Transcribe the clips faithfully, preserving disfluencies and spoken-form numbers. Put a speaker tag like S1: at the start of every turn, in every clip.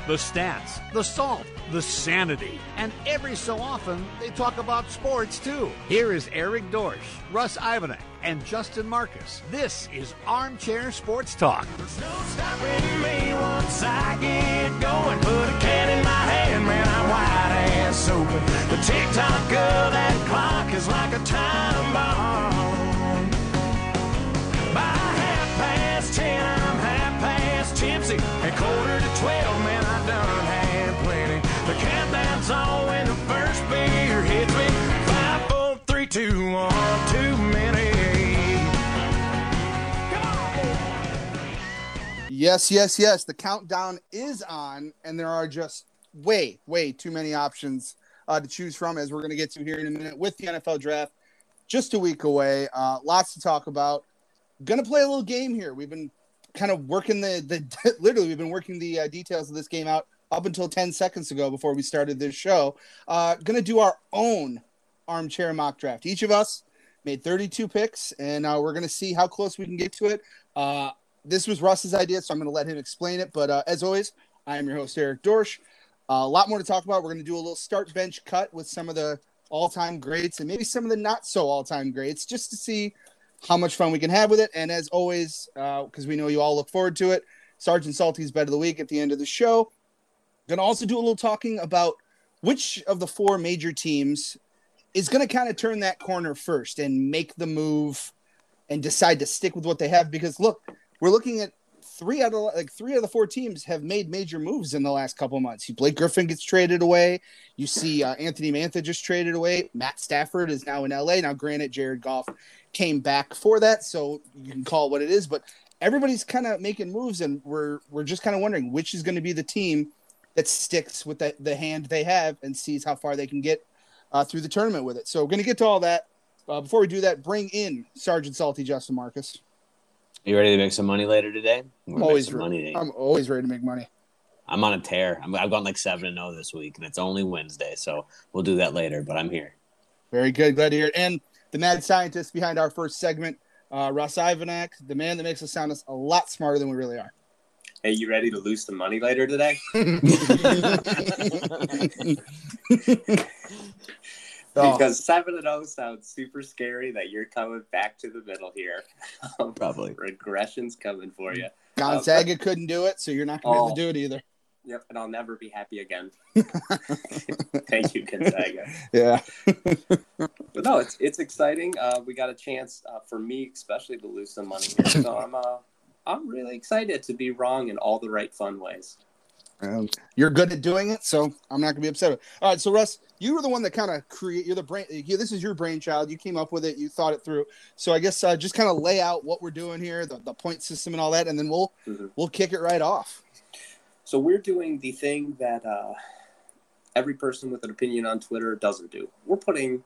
S1: The stats, the salt, the sanity, and every so often they talk about sports too. Here is Eric Dorsch, Russ Ivanek, and Justin Marcus. This is Armchair Sports Talk.
S2: There's no stopping me once I get going. Put a can in my hand, man, I'm wide ass open. The tick-tock of that clock is like a time bomb. By half past ten, I'm half past tipsy. At quarter to twelve, man, I done had plenty. The countdown's on when the first beer hits me. Five, four, three, two, one, too many.
S3: Yes, yes, yes. The countdown is on, and there are just way, way too many options uh, to choose from, as we're going to get to here in a minute with the N F L draft just a week away. Uh, lots to talk about. Going to play a little game here. We've been kind of working the, the literally, we've been working the uh, details of this game out up until ten seconds ago before we started this show. Uh, going to do our own armchair mock draft. Each of us made thirty-two picks, and uh, we're going to see how close we can get to it. Uh, This was Russ's idea, so I'm going to let him explain it. But uh, as always, I am your host, Eric Dorsch. Uh, a lot more to talk about. We're going to do a little start bench cut with some of the all-time greats and maybe some of the not-so all-time greats just to see how much fun we can have with it. And as always, because uh, we know you all look forward to it, Sergeant Salty's Bet of the Week at the end of the show. Going to also do a little talking about which of the four major teams is going to kind of turn that corner first and make the move and decide to stick with what they have. Because, look, we're looking at three out of like three of the four teams have made major moves in the last couple of months. You Blake Griffin gets traded away. You see uh, Anthony Mantha just traded away. Matt Stafford is now in L A. Now, granted, Jared Goff came back for that, so you can call it what it is. But everybody's kind of making moves, and we're we're just kind of wondering which is going to be the team that sticks with the, the hand they have and sees how far they can get uh, through the tournament with it. So we're going to get to all that. Uh, before we do that, bring in Sergeant Salty, Justin Marcus.
S4: You ready to make some money later today?
S3: Always
S4: ready. Money
S3: I'm always ready to make money.
S4: I'm on a tear. I'm, I've gone like seven and zero this week, and it's only Wednesday, so we'll do that later. But I'm here.
S3: Very good, glad to hear it. And the mad scientist behind our first segment, uh, Russ Ivanek, the man that makes us sound a lot smarter than we really are.
S5: Hey, you ready to lose some money later today? Because seven and zero sounds super scary that you're coming back to the middle here.
S4: Probably.
S5: Regression's coming for you.
S3: Gonzaga um, couldn't do it, so you're not going to oh, be able to do it either.
S5: Yep, and I'll never be happy again. Thank you, Gonzaga.
S3: Yeah.
S5: But no, it's it's exciting. Uh, we got a chance uh, for me, especially, to lose some money here. So I'm uh, I'm really excited to be wrong in all the right fun ways.
S3: Um, you're good at doing it, so I'm not going to be upset with it. All right, so Russ, you were the one that kind of create. You're the brain. This is your brainchild. You came up with it. You thought it through. So I guess uh, just kind of lay out what we're doing here, the, the point system and all that, and then we'll mm-hmm. we'll kick it right off.
S5: So we're doing the thing that uh, every person with an opinion on Twitter doesn't do. We're putting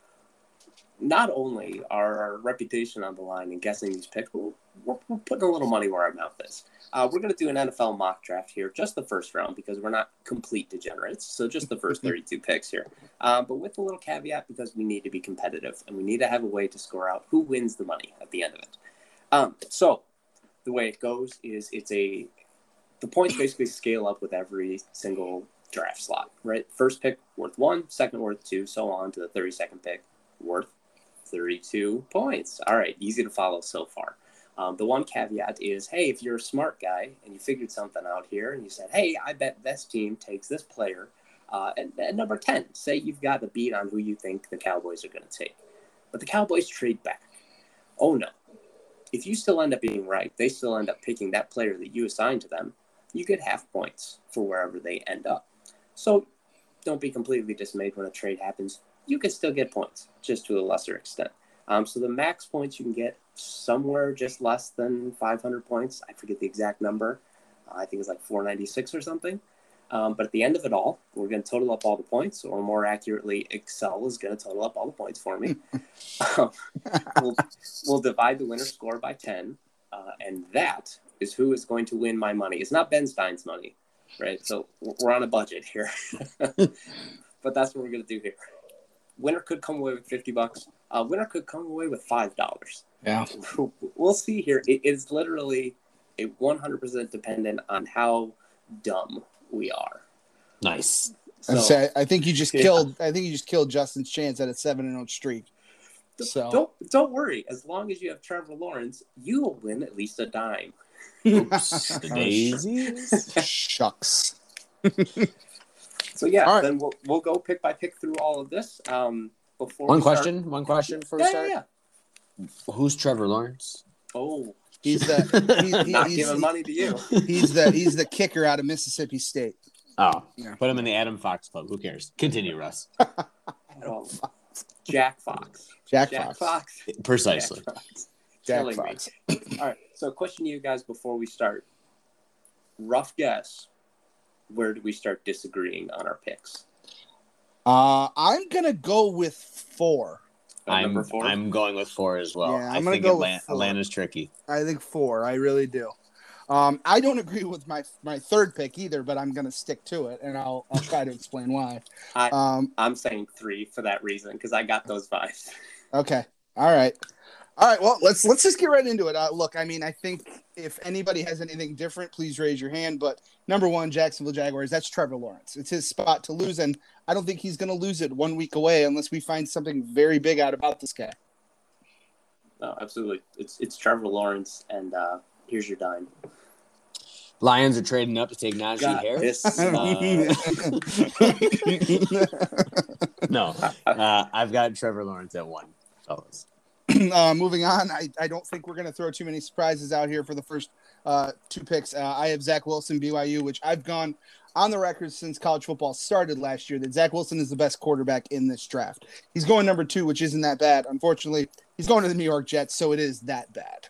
S5: not only our, our reputation on the line and guessing these picks, but we're, we're putting a little money where our mouth is. Uh, we're going to do an N F L mock draft here, just the first round, because we're not complete degenerates. So just the first thirty-two picks here. Um, but with a little caveat, because we need to be competitive and we need to have a way to score out who wins the money at the end of it. Um, so the way it goes is it's a the points basically scale up with every single draft slot, right? First pick worth one, second worth two, so on to the thirty-second pick worth thirty-two points. All right, easy to follow so far. Um, the one caveat is, hey, if you're a smart guy and you figured something out here and you said, hey, I bet this team takes this player uh, at, at number ten. Say you've got the beat on who you think the Cowboys are going to take. But the Cowboys trade back. Oh, no. If you still end up being right, they still end up picking that player that you assigned to them, you get half points for wherever they end up. So don't be completely dismayed when a trade happens. You can still get points, just to a lesser extent. Um, so the max points you can get somewhere just less than five hundred points. I forget the exact number. Uh, I think it's like four ninety-six or something. Um, but at the end of it all, we're going to total up all the points, or more accurately, Excel is going to total up all the points for me. um, we'll, we'll divide the winner score by ten, uh, and that is who is going to win my money. It's not Ben Stein's money, right? So we're on a budget here. But that's what we're going to do here. Winner could come away with fifty bucks. Uh, winner could come away with five dollars.
S3: Yeah.
S5: We'll see here. It is literally a one hundred percent dependent on how dumb we are.
S4: Nice.
S3: So, say, I think you just
S5: yeah.
S3: killed. I think you just killed Justin's chance at a seven and zero streak. So
S5: don't don't worry. As long as you have Trevor Lawrence, you will win at least a dime.
S4: Oops, the daisies.
S3: Shucks.
S5: So yeah,
S3: right.
S5: then we'll we'll go pick by pick through all of this. Um, before
S4: one
S5: we
S4: question.
S5: start...
S4: One question for
S5: yeah,
S4: start.
S5: Yeah, yeah.
S4: Who's Trevor Lawrence?
S5: Oh,
S3: he's the he's, he,
S5: not
S3: he's,
S5: giving money to you.
S3: He's the he's the kicker out of Mississippi State.
S4: Oh,
S3: yeah.
S4: Put him in the Adam Fox Club. Who cares? Continue, Russ.
S5: Oh, Jack Fox.
S3: Jack,
S5: Jack
S3: Fox.
S5: Fox.
S4: Precisely.
S5: Jack Fox.
S3: Jack
S5: Killing
S3: Fox.
S5: me. All right. So, question to you guys before we start. Rough guess. Where do we start disagreeing on our picks?
S3: Uh, I'm gonna go with four.
S5: At
S4: I'm
S5: number four.
S4: I'm going with four as well.
S3: Yeah, I'm
S4: I
S3: gonna
S4: think
S3: go
S4: Atlanta,
S3: with four.
S4: Atlanta's tricky.
S3: I think four. I really do. Um, I don't agree with my my third pick either, but I'm gonna stick to it, and I'll I'll try to explain why.
S5: I,
S3: Um,
S5: I'm saying three for that reason because I got those vibes.
S3: okay. All right. All right. Well, let's let's just get right into it. Uh, look, I mean, I think if anybody has anything different, please raise your hand. But number one, Jacksonville Jaguars. That's Trevor Lawrence. It's his spot to lose, and I don't think he's going to lose it one week away unless we find something very big out about this guy.
S5: No, absolutely. It's it's Trevor Lawrence, and uh, here's your dime.
S4: Lions are trading up to take Najee
S5: God,
S4: Harris.
S5: this-
S4: Uh, no, uh, I've got Trevor Lawrence at one, fellas.
S3: uh, moving on, I, I don't think we're going to throw too many surprises out here for the first uh, two picks. Uh, I have Zach Wilson, B Y U, which I've gone on the record since college football started last year that Zach Wilson is the best quarterback in this draft. He's going number two, which isn't that bad. Unfortunately, he's going to the New York Jets, so it is that bad.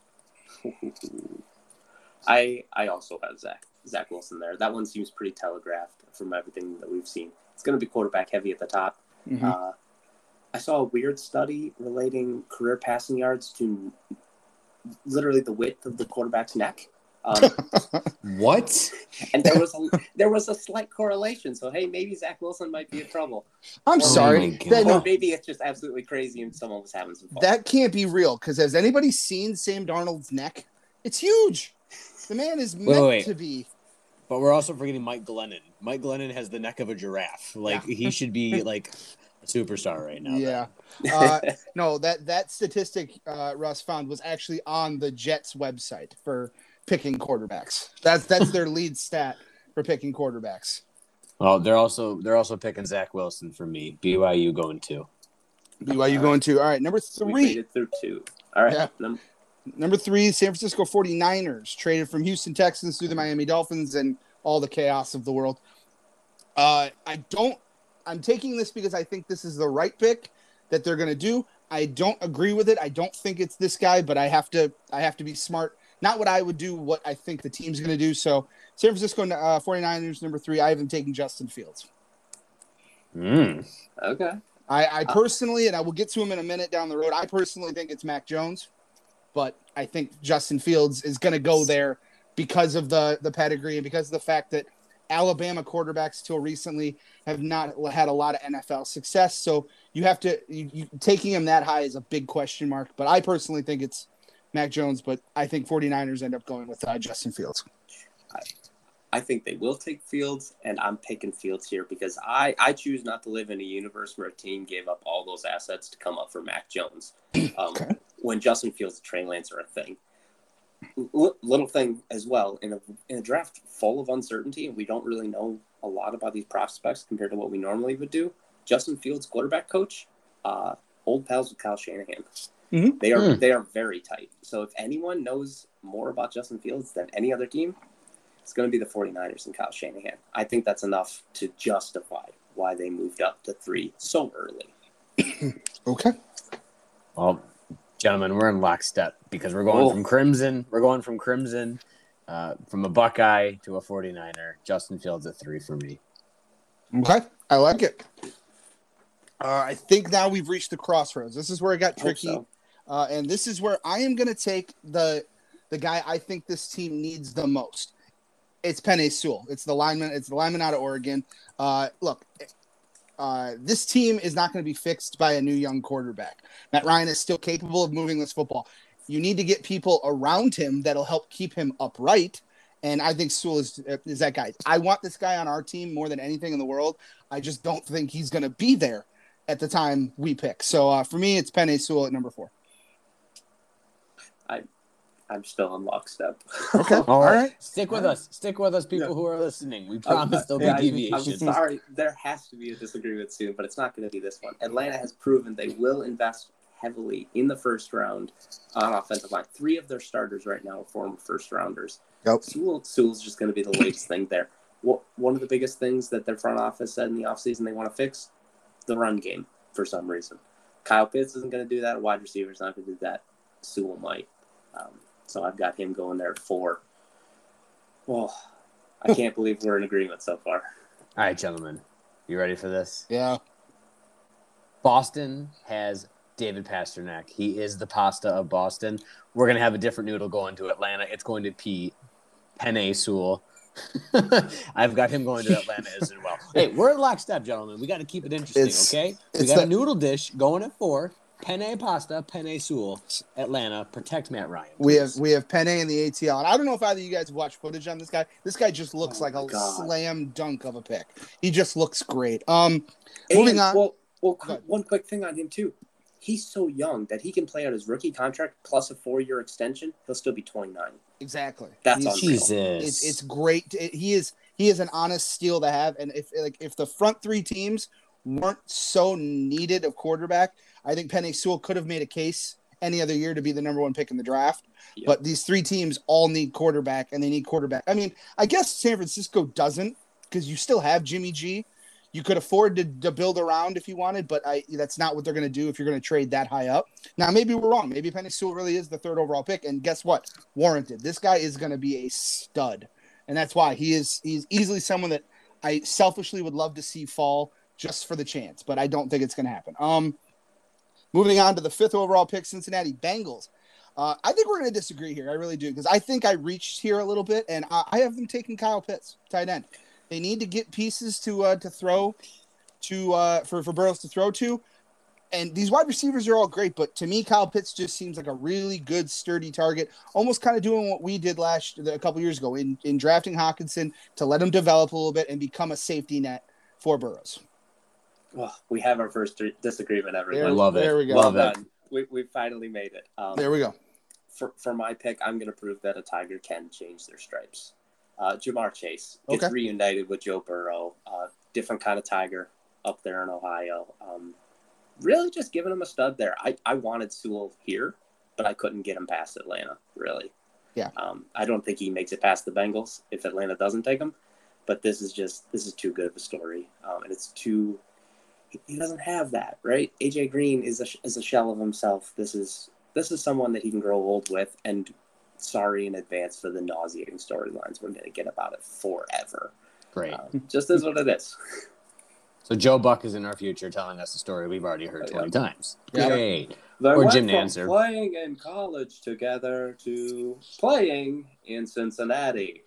S5: I I also have Zach Zach Wilson there. That one seems pretty telegraphed from everything that we've seen. It's going to be quarterback heavy at the top.
S3: Mm-hmm.
S5: Uh, I saw a weird study relating career passing yards to literally the width of the quarterback's neck. Um,
S4: What?
S5: and there was a, there was a slight correlation. So hey, maybe Zach Wilson might be in trouble.
S3: I'm
S5: Oh
S3: sorry.
S4: my God.
S3: That,
S5: Or
S3: no,
S5: maybe it's just absolutely crazy and someone was having some fun.
S3: that can't be real because has anybody seen Sam Darnold's neck? It's huge. The man is meant
S4: Wait, wait.
S3: to be.
S4: But we're also forgetting Mike Glennon. Mike Glennon has the neck of a giraffe. Like he should be like a superstar right now.
S3: Yeah. Uh, no, that that statistic uh, Russ found was actually on the Jets website for picking quarterbacks. That's that's their lead stat for picking quarterbacks.
S4: Well, they're also they're also picking Zach Wilson for me. B Y U going two.
S3: B Y U going to. All right, number
S5: We made
S3: three.
S5: it through two. All right.
S3: Yeah.
S5: Num-
S3: Number three, San Francisco forty-niners, traded from Houston Texans through the Miami Dolphins and all the chaos of the world. Uh, I don't – I'm taking this because I think this is the right pick that they're going to do. I don't agree with it. I don't think it's this guy, but I have to I have to be smart. Not what I would do, what I think the team's going to do. So San Francisco uh, forty-niners, number three, I have them taking Justin Fields.
S4: Mm.
S5: okay.
S3: I, I personally, and I will get to him in a minute down the road, I personally think it's Mac Jones. But I think Justin Fields is going to go there because of the, the pedigree and because of the fact that Alabama quarterbacks till recently have not had a lot of N F L success. So you have to you, you, taking him that high is a big question mark. But I personally think it's Mac Jones, but I think forty-niners end up going with uh, Justin Fields.
S5: I, I think they will take Fields, and I'm picking Fields here because I, I choose not to live in a universe where a team gave up all those assets to come up for Mac Jones. Um,
S3: Okay.
S5: When Justin Fields and Trey Lance are a thing. L- little thing as well, in a, in a draft full of uncertainty, and we don't really know a lot about these prospects compared to what we normally would do, Justin Fields, quarterback coach, uh, old pals with Kyle Shanahan.
S3: Mhm.
S5: They are
S4: Mm.
S5: they are very tight. So if anyone knows more about Justin Fields than any other team, it's going to be the forty-niners and Kyle Shanahan. I think that's enough to justify why they moved up to three so early.
S3: Okay.
S4: Well, gentlemen, we're in lockstep because we're going
S5: Oh.
S4: from Crimson. We're going from Crimson, uh, from a Buckeye to a forty-niner. Justin Fields at three for me.
S3: Okay. I like it. Uh, I think now we've reached the crossroads. This is where it got
S5: Hope
S3: tricky.
S5: so.
S3: Uh, and this is where I am going to take the the guy I think this team needs the most. It's Penei Sewell. It's the lineman. It's the lineman out of Oregon. Uh, look, uh, this team is not going to be fixed by a new young quarterback. Matt Ryan is still capable of moving this football. You need to get people around him that'll help keep him upright. And I think Sewell is, is that guy. I want this guy on our team more than anything in the world. I just don't think he's going to be there at the time we pick. So uh, for me, it's Penei Sewell at number four.
S5: I, I'm still in lockstep.
S3: Okay.
S4: All
S3: All
S4: right.
S3: right.
S4: Stick with us. Stick with us, people
S5: Yeah.
S4: who are listening. We promise there'll
S5: Yeah,
S4: be deviations.
S5: I'm sorry. There has to be a disagreement soon, but it's not going to be this one. Atlanta has proven they will invest heavily in the first round on offensive line. Three of their starters right now are former first rounders.
S3: Yep.
S5: Sewell, Sewell's just going to be the latest thing there. What, one of the biggest things that their front office said in the offseason they want to fix, the run game for some reason. Kyle Pitts isn't going to do that. A wide receiver's not going to do that. Sewell might. Um, so I've got him going there at four. Well, I can't believe we're in agreement so far.
S4: All right, gentlemen. You ready for this?
S3: Yeah.
S4: Boston has David Pasternak. He is the pasta of Boston. We're going to have a different noodle going to Atlanta. It's going to be Penei Sewell. I've got him going to Atlanta as well. Hey, we're at lockstep, gentlemen. We got to keep it interesting,
S3: It's-
S4: okay? We
S3: it's
S4: got
S3: that-
S4: a noodle dish going at four. Penne pasta, Penei Sewell, Atlanta. Protect Matt Ryan.
S3: We have
S4: please.
S3: we have Penei in the A T L, and I don't know if either of you guys have watched footage on this guy. This guy just looks
S5: Oh
S3: like
S5: my
S3: a
S5: God.
S3: slam dunk of a pick. He just looks great. Um, moving
S5: And,
S3: on.
S5: Well, well,
S3: Go ahead.
S5: one quick thing on him too. He's so young that he can play out his rookie contract plus a four-year extension. He'll still be twenty-nine.
S3: Exactly.
S5: That's
S3: He's-
S5: unreal.
S4: Jesus.
S3: It's it's great. It- he is he is an honest steal to have. And if like if the front three teams weren't so needed of quarterback, I think Penei Sewell could have made a case any other year to be the number one pick in the draft.
S5: Yeah.
S3: But these three teams all need quarterback, and they need quarterback. I mean, I guess San Francisco doesn't because you still have Jimmy G. You could afford to, to build around if you wanted, but I that's not what they're going to do if you're going to trade that high up. Now, maybe we're wrong. Maybe Penei Sewell really is the third overall pick, and guess what? Warranted. This guy is going to be a stud, and that's why he is he's easily someone that I selfishly would love to see fall just for the chance, but I don't think it's going to happen. Um, moving on to the fifth overall pick, Cincinnati Bengals. Uh, I think we're going to disagree here. I really do, because I think I reached here a little bit, and I, I have them taking Kyle Pitts, tight end. They need to get pieces to uh, to throw to uh, for for Burrows to throw to, and these wide receivers are all great. But to me, Kyle Pitts just seems like a really good, sturdy target. Almost kind of doing what we did last a couple years ago in in drafting Hawkinson to let him develop a little bit and become a safety net for Burrows.
S5: Well, we have our first disagreement,
S4: I
S5: everyone.
S4: love it.
S3: There we go.
S4: Love
S5: Well
S4: it.
S5: done. We we finally made it. Um,
S3: There we go.
S5: for for my pick, I'm going to prove that a tiger can change their stripes. Uh, Jamar Chase gets
S3: Okay.
S5: reunited with Joe Burrow. Uh, different kind of tiger up there in Ohio. Um, really, just giving him a stud there. I, I wanted Sewell here, but I couldn't get him past Atlanta. Really.
S3: Yeah.
S5: Um, I don't think he makes it past the Bengals if Atlanta doesn't take him. But this is just this is too good of a story, um, and it's too. He doesn't have that, right? A J Green is a is a shell of himself. This is this is someone that he can grow old with. And sorry in advance for the nauseating storylines we're going to get about it forever.
S4: Great.
S5: Um, just is what it is.
S4: So Joe Buck is in our future telling us a story we've already heard
S5: Oh,
S4: twenty
S5: yeah.
S4: times.
S3: Yeah.
S4: Great.
S5: They
S4: Or
S5: went
S4: Jim
S5: from
S4: Nantz.
S5: playing in college together to playing in Cincinnati.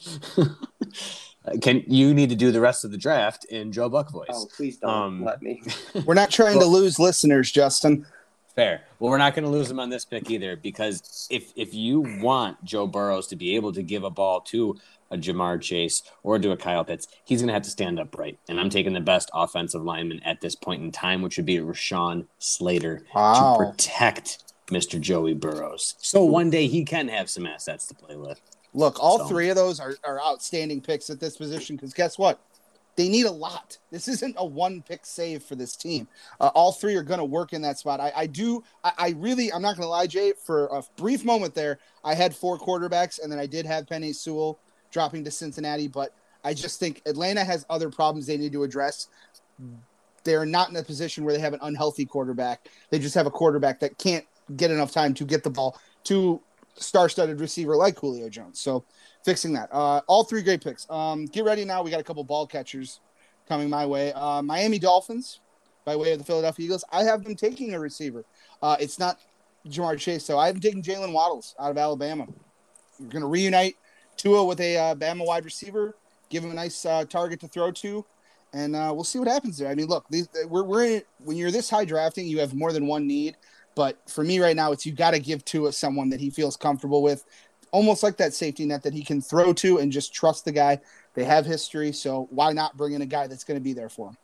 S4: Can you need to do the rest of the draft in Joe Buck voice?
S5: Oh, please don't
S4: Um,
S5: let me.
S3: We're not trying to lose listeners, Justin.
S4: Fair. Well, we're not going to lose him on this pick either, because if if you want Joe Burrows to be able to give a ball to a Jamar Chase or to a Kyle Pitts, he's going to have to stand upright. And I'm taking the best offensive lineman at this point in time, which would be Rashawn Slater,
S3: Wow.
S4: to protect Mister Joey Burrows. So one day he can have some assets to play with.
S3: Look, all
S4: So-
S3: three of those are, are outstanding picks at this position because guess what? They need a lot. This isn't a one pick save for this team. Uh, all three are going to work in that spot. I, I do. I, I really, I'm not going to lie, Jay, for a brief moment there, I had four quarterbacks and then I did have Penei Sewell dropping to Cincinnati, but I just think Atlanta has other problems they need to address. They're not in a position where they have an unhealthy quarterback. They just have a quarterback that can't get enough time to get the ball to star-studded receiver like Julio Jones. So fixing that. Uh, all three great picks. Um, get ready now. We got a couple ball catchers coming my way. Uh, Miami Dolphins, by way of the Philadelphia Eagles. I have them taking a receiver. Uh, it's not Jamar Chase, so I have them taking Jalen Waddles out of Alabama. We're going to reunite Tua with a uh, Bama wide receiver, give him a nice uh, target to throw to, and uh, we'll see what happens there. I mean, look, these, we're, we're in, when you're this high drafting, you have more than one need. But for me right now, it's you got to give Tua someone that he feels comfortable with. almost like that safety net that he can throw to and just trust the guy. They have history, so why not bring in a guy that's going to be there for him?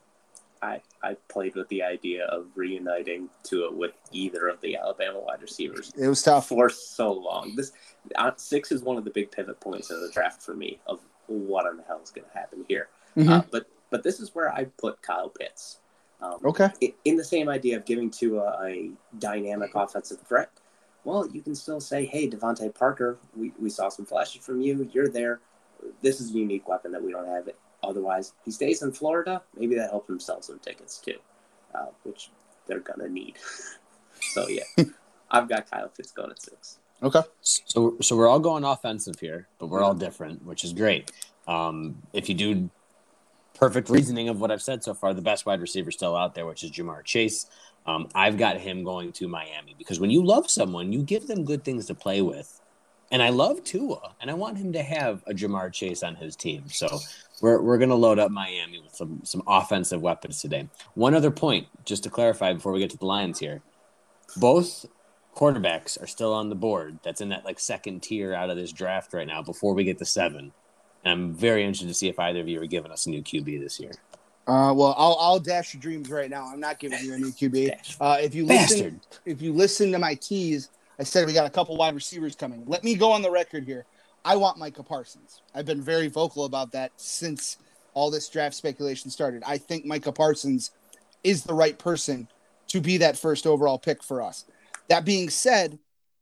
S5: I, I played with the idea of reuniting Tua with either of the Alabama wide receivers.
S3: It was tough
S5: for so long. This uh, six is one of the big pivot points of the draft for me of what in the hell is going to happen here.
S3: Mm-hmm.
S5: Uh, but but this is where I put Kyle Pitts. Um,
S3: okay.
S5: In, in the same idea of giving Tua a dynamic offensive threat. Well, you can still say, hey, Devontae Parker, we, we saw some flashes from you. You're there. This is a unique weapon that we don't have. It. Otherwise, he stays in Florida. Maybe that helps him sell some tickets too, uh, which they're going to need. So, yeah, I've got Kyle Pitts going at six.
S3: Okay.
S4: So, so we're all going offensive here, but we're all different, which is great. Um, if you do perfect reasoning of what I've said so far, the best wide receiver still out there, which is Jamar Chase. Um, I've got him going to Miami because when you love someone, you give them good things to play with. And I love Tua, and I want him to have a Jamar Chase on his team. So we're we're going to load up Miami with some, some offensive weapons today. One other point, just to clarify before we get to the Lions here. Both quarterbacks are still on the board. That's in that like second tier out of this draft right now before we get to seven. And I'm very interested to see if either of you are giving us a new Q B this year.
S3: Uh, well, I'll I'll dash your dreams right now. I'm not giving you a new Q B. Uh, if you listen,
S4: Bastard.
S3: if you listen to my tease, I said we got a couple wide receivers coming. Let me go on the record here. I want Micah Parsons. I've been very vocal about that since all this draft speculation started. I think Micah Parsons is the right person to be that first overall pick for us. That being said,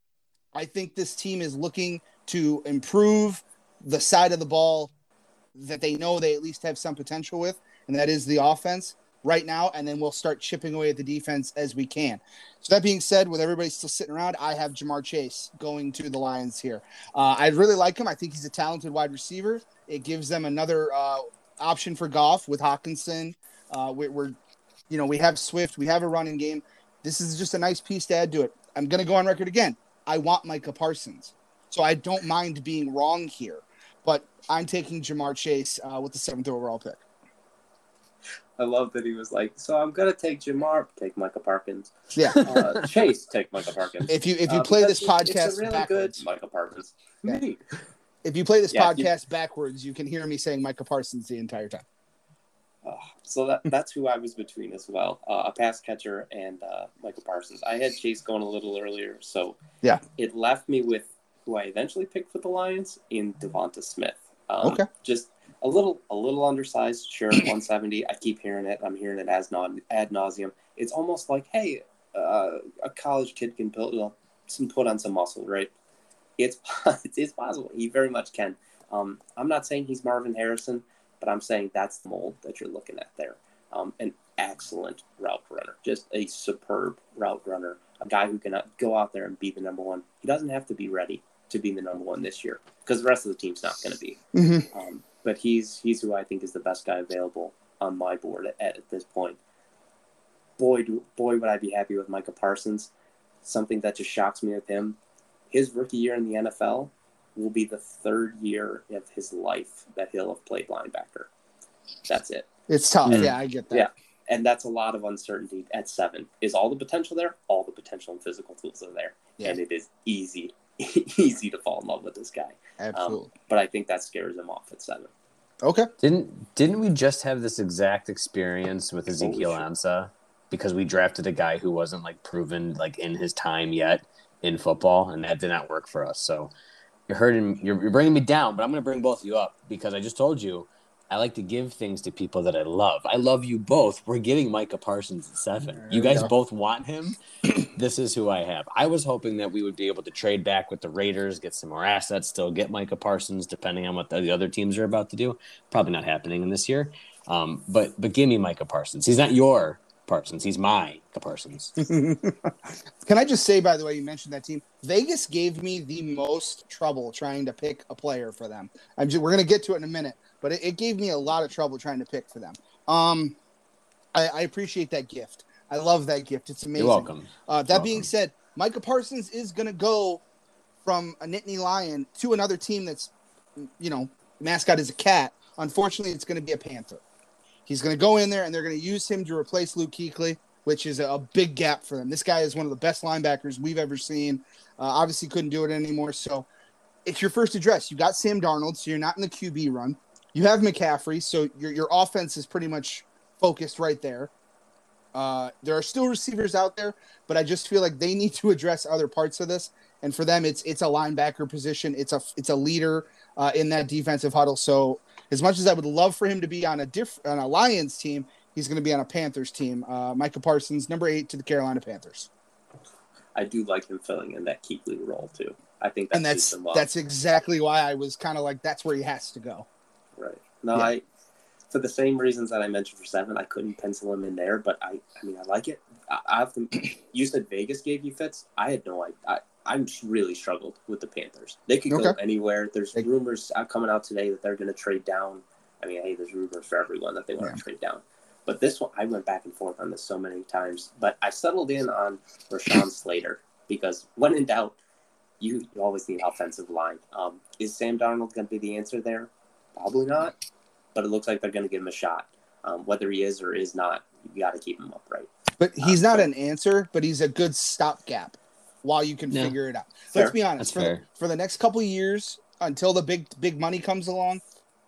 S3: I think this team is looking to improve the side of the ball that they know they at least have some potential with, and that is the offense right now, and then we'll start chipping away at the defense as we can. So that being said, with everybody still sitting around, I have Jamar Chase going to the Lions here. Uh, I really like him. I think he's a talented wide receiver. It gives them another uh, option for Goff with Hawkinson. Uh, we, we're, you know, we have Swift. We have a running game. This is just a nice piece to add to it. I'm going to go on record again. I want Micah Parsons. So I don't mind being wrong here. But I'm taking Jamar Chase uh, with the seventh overall pick.
S5: I love that he was like, so I'm going to take Jamar, take Micah Parsons.
S3: Yeah.
S5: Uh, Chase, take Micah Parsons.
S3: If you if you
S5: uh,
S3: play this
S5: it's
S3: podcast
S5: a really
S3: backwards,
S5: good Micah Parsons.
S3: Yeah.
S5: Me.
S3: If you play this
S5: Yeah,
S3: podcast you, backwards, you can hear me saying Micah Parsons the entire time.
S5: Uh, so that that's who I was between as well, uh, a pass catcher and uh, Micah Parsons. I had Chase going a little earlier, so
S3: yeah,
S5: it left me with who I eventually picked for the Lions in Devonta Smith. Um,
S3: okay,
S5: just a little a little undersized, sure, one seventy. I keep hearing it. I'm hearing it as non ad nauseum. It's almost like, hey, uh, a college kid can build well, some put on some muscle, right? It's it's possible. He very much can. Um, I'm not saying he's Marvin Harrison, but I'm saying that's the mold that you're looking at there. Um, an excellent route runner, just a superb route runner, a guy who can go out there and be the number one. He doesn't have to be ready to be the number one this year because the rest of the team's not going to be.
S3: Mm-hmm.
S5: Um, but he's he's who I think is the best guy available on my board at, at this point. Boy, do, boy, would I be happy with Micah Parsons. Something that just shocks me with him. His rookie year in the N F L will be the third year of his life that he'll have played linebacker. That's it.
S3: It's tough.
S5: And,
S3: yeah, I get that.
S5: Yeah, and that's a lot of uncertainty at seven. Is all the potential there? All the potential and physical tools are there. Yeah. And it is easy, easy to fall in love with this guy.
S3: Absolutely.
S5: Um, but I think that scares him off at seven.
S3: Okay.
S4: Didn't didn't we just have this exact experience with Ezekiel Ansah? Because we drafted a guy who wasn't like proven like in his time yet in football, and that did not work for us. So you're hurting, you're, you're bringing me down, but I'm going to bring both of you up because I just told you I like to give things to people that I love. I love you both. We're getting Micah Parsons at seven.
S3: There
S4: you guys
S3: go.
S4: both want him. This is who I have. I was hoping that we would be able to trade back with the Raiders, get some more assets, still get Micah Parsons, depending on what the other teams are about to do. Probably not happening in this year. Um, but but give me Micah Parsons. He's not your Parsons. He's my Parsons.
S3: Can I just say, by the way, you mentioned that team. Vegas gave me the most trouble trying to pick a player for them. I'm just, we're going to get to it in a minute, but it, it gave me a lot of trouble trying to pick for them. Um, I, I appreciate that gift. I love that gift. It's amazing.
S4: You're welcome.
S3: Uh, that
S4: welcome.
S3: being said, Micah Parsons is going to go from a Nittany Lion to another team that's, you know, mascot is a cat. Unfortunately, it's going to be a Panther. He's going to go in there, and they're going to use him to replace Luke Kuechly, which is a big gap for them. This guy is one of the best linebackers we've ever seen. Uh, obviously couldn't do it anymore. So it's your first address. You got Sam Darnold, so you're not in the Q B run. You have McCaffrey, so your your offense is pretty much focused right there. Uh, there are still receivers out there, but I just feel like they need to address other parts of this. And for them, it's it's a linebacker position. It's a it's a leader uh, in that defensive huddle. So as much as I would love for him to be on a diff on a Lions team, he's going to be on a Panthers team. Uh, Micah Parsons, number eight to the Carolina Panthers.
S5: I do like him filling in that Kuechly role too. I think that
S3: and that's
S5: suits him well.
S3: That's exactly why I was kind of like, that's where he has to go.
S5: Right. No,
S3: yeah.
S5: I for the same reasons that I mentioned for seven, I couldn't pencil him in there, but I, I mean, I like it. I, I have to. You said Vegas gave you fits. I had no idea. I, I really struggled with the Panthers. They could go
S3: Okay.
S5: anywhere. There's
S3: They-
S5: rumors out coming out today that they're going to trade down. I mean, hey, there's rumors for everyone that they want
S3: Yeah.
S5: to trade down. But this one, I went back and forth on this so many times. But I settled in on Rashawn Slater because when in doubt, you, you always need offensive line. Um, is Sam Darnold going to be the answer there? Probably not. But it looks like they're going to give him a shot. Um, whether he is or is not, you got to keep him upright.
S3: But he's
S5: Uh,
S3: not
S5: so-
S3: an answer, but he's a good stopgap while you can
S4: Yeah.
S3: figure it out.
S5: Fair.
S3: Let's be honest.
S4: That's
S3: For the,
S4: fair.
S3: for the next couple of years, until the big big money comes along,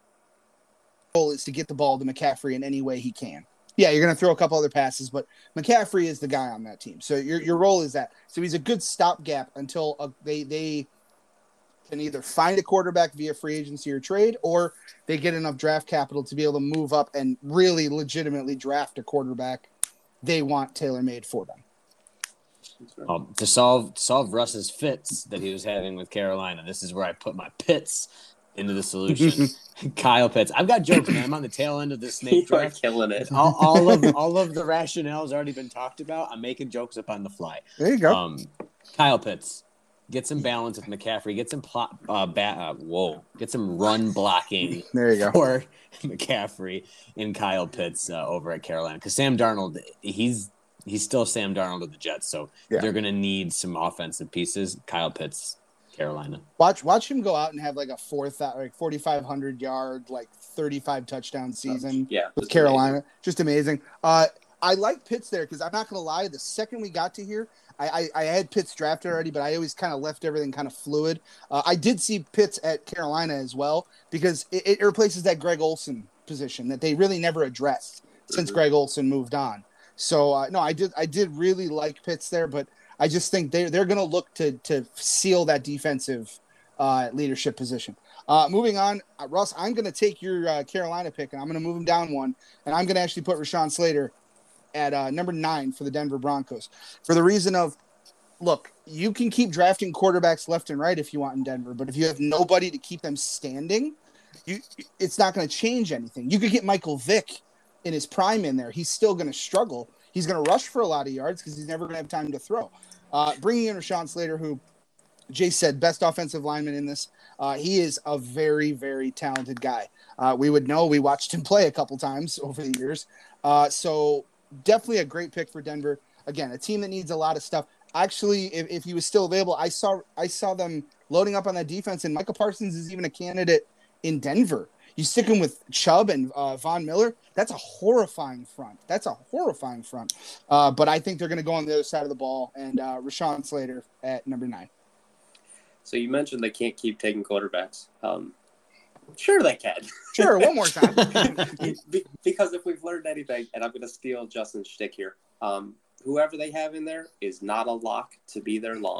S3: the goal is to get the ball to McCaffrey in any way he can. Yeah, you're going to throw a couple other passes, but McCaffrey is the guy on that team. So your your role is that. So he's a good stopgap until uh, they they can either find a quarterback via free agency or trade, or they get enough draft capital to be able to move up and really legitimately draft a quarterback they want tailor-made for them.
S4: Um, to solve to solve Russ's fits that he was having with Carolina, this is where I put my pits into the solution. Kyle Pitts. I've got jokes, man. I'm on the tail end of this
S5: You
S4: snake
S5: are
S4: draft.
S5: killing it.
S4: All, all of all of the rationale has already been talked about. I'm making jokes up on the fly.
S3: There you go.
S4: Um, Kyle Pitts, get some balance with McCaffrey. Get some plot. Uh, bat, uh, whoa, get some run blocking
S3: There you go.
S4: for McCaffrey and Kyle Pitts uh, over at Carolina. Because Sam Darnold, he's he's still Sam Darnold of the Jets, so
S3: Yeah.
S4: they're going to need some offensive pieces. Kyle Pitts, Carolina.
S3: Watch watch him go out and have like a four thousand, like forty-five hundred yard, like thirty-five touchdown season
S5: Yeah,
S3: with
S5: it's
S3: Carolina.
S5: amazing.
S3: Just amazing. Uh, I like Pitts there because I'm not going to lie. The second we got to here, I, I, I had Pitts drafted already, but I always kind of left everything kind of fluid. Uh, I did see Pitts at Carolina as well because it, it replaces that Greg Olson position that they really never addressed since
S5: Mhm.
S3: Greg Olson moved on. So uh, no, I did I did really like Pitts there, but I just think they they're going to look to to seal that defensive uh, leadership position. Uh, moving on, uh, Russ, I'm going to take your uh, Carolina pick and I'm going to move him down one, and I'm going to actually put Rashawn Slater at uh, number nine for the Denver Broncos for the reason of, look, you can keep drafting quarterbacks left and right if you want in Denver, but if you have nobody to keep them standing, you it's not going to change anything. You could get Michael Vick in his prime in there. He's still going to struggle. He's going to rush for a lot of yards because he's never going to have time to throw. Uh, bringing in Rashawn Slater, who Jay said best offensive lineman in this. Uh, he is a very, very talented guy. Uh, we would know. We watched him play a couple times over the years. Uh, so definitely a great pick for Denver. Again, a team that needs a lot of stuff. Actually, if, if he was still available, I saw I saw them loading up on that defense, and Micah Parsons is even a candidate in Denver. You stick him with Chubb and uh, Von Miller, that's a horrifying front. That's a horrifying front. Uh, but I think they're going to go on the other side of the ball, and uh, Rashawn Slater at number nine.
S5: So you mentioned they can't keep taking quarterbacks. Um, sure they can.
S3: Sure, one more time.
S5: Be- because if we've learned anything, and I'm going to steal Justin's shtick here, um, whoever they have in there is not a lock to be their long.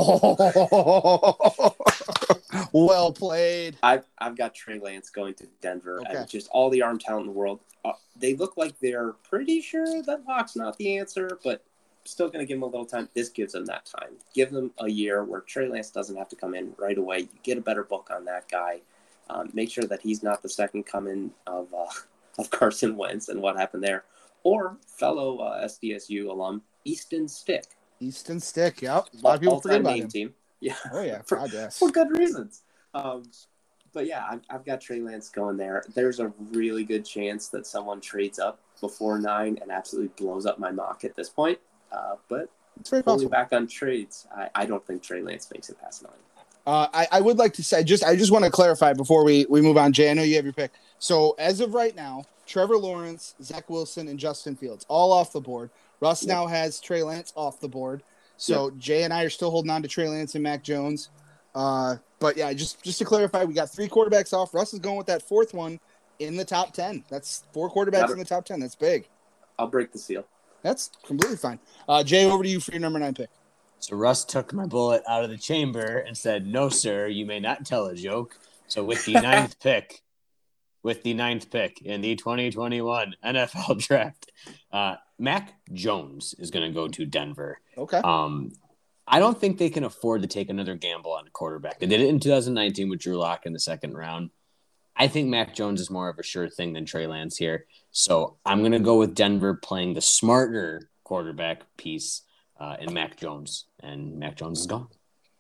S3: Oh, well played.
S5: I've, I've got Trey Lance going to Denver
S3: Okay.
S5: and just all the arm talent in the world. Uh, they look like they're pretty sure that lock's not the answer, but still going to give them a little time. This gives them that time. Give them a year where Trey Lance doesn't have to come in right away. You get a better book on that guy. Um, make sure that he's not the second coming of uh, of Carson Wentz and what happened there. Or fellow uh, S D S U alum, Easton Stick.
S3: Easton Stick, yep. A lot of people forget
S5: All-time
S3: about
S5: name
S3: him.
S5: team. Yeah.
S3: Oh, yeah,
S5: For-
S3: God, yes.
S5: for good reasons. Um, but yeah, I've, I've got Trey Lance going there. There's a really good chance that someone trades up before nine and absolutely blows up my mock at this point. Uh, but
S3: It's very
S5: fully
S3: possible.
S5: back on trades, I, I don't think Trey Lance makes it past nine.
S3: Uh, I, I would like to say, just I just want to clarify before we, we move on. Jay, I know you have your pick. So as of right now, Trevor Lawrence, Zach Wilson, and Justin Fields all off the board. Russ
S5: Yep.
S3: now has Trey Lance off the board. So Jay and I are still holding on to Trey Lance and Mac Jones. Uh, but yeah, just just to clarify, we got three quarterbacks off. Russ is going with that fourth one in the top ten. That's four quarterbacks in the top ten. That's big.
S5: I'll break the seal.
S3: That's completely fine. Uh, Jay, over to you for your number nine pick.
S4: So Russ took my bullet out of the chamber and said, "No, sir, you may not tell a joke." So with the ninth pick, with the ninth pick in the twenty twenty-one N F L Draft, uh, Mac Jones is going to go to Denver.
S3: Okay.
S4: Um, I don't think they can afford to take another gamble on a quarterback. They did it in two thousand nineteen with Drew Lock in the second round. I think Mac Jones is more of a sure thing than Trey Lance here. So I'm going to go with Denver playing the smarter quarterback piece uh, in Mac Jones. And Mac Jones is gone.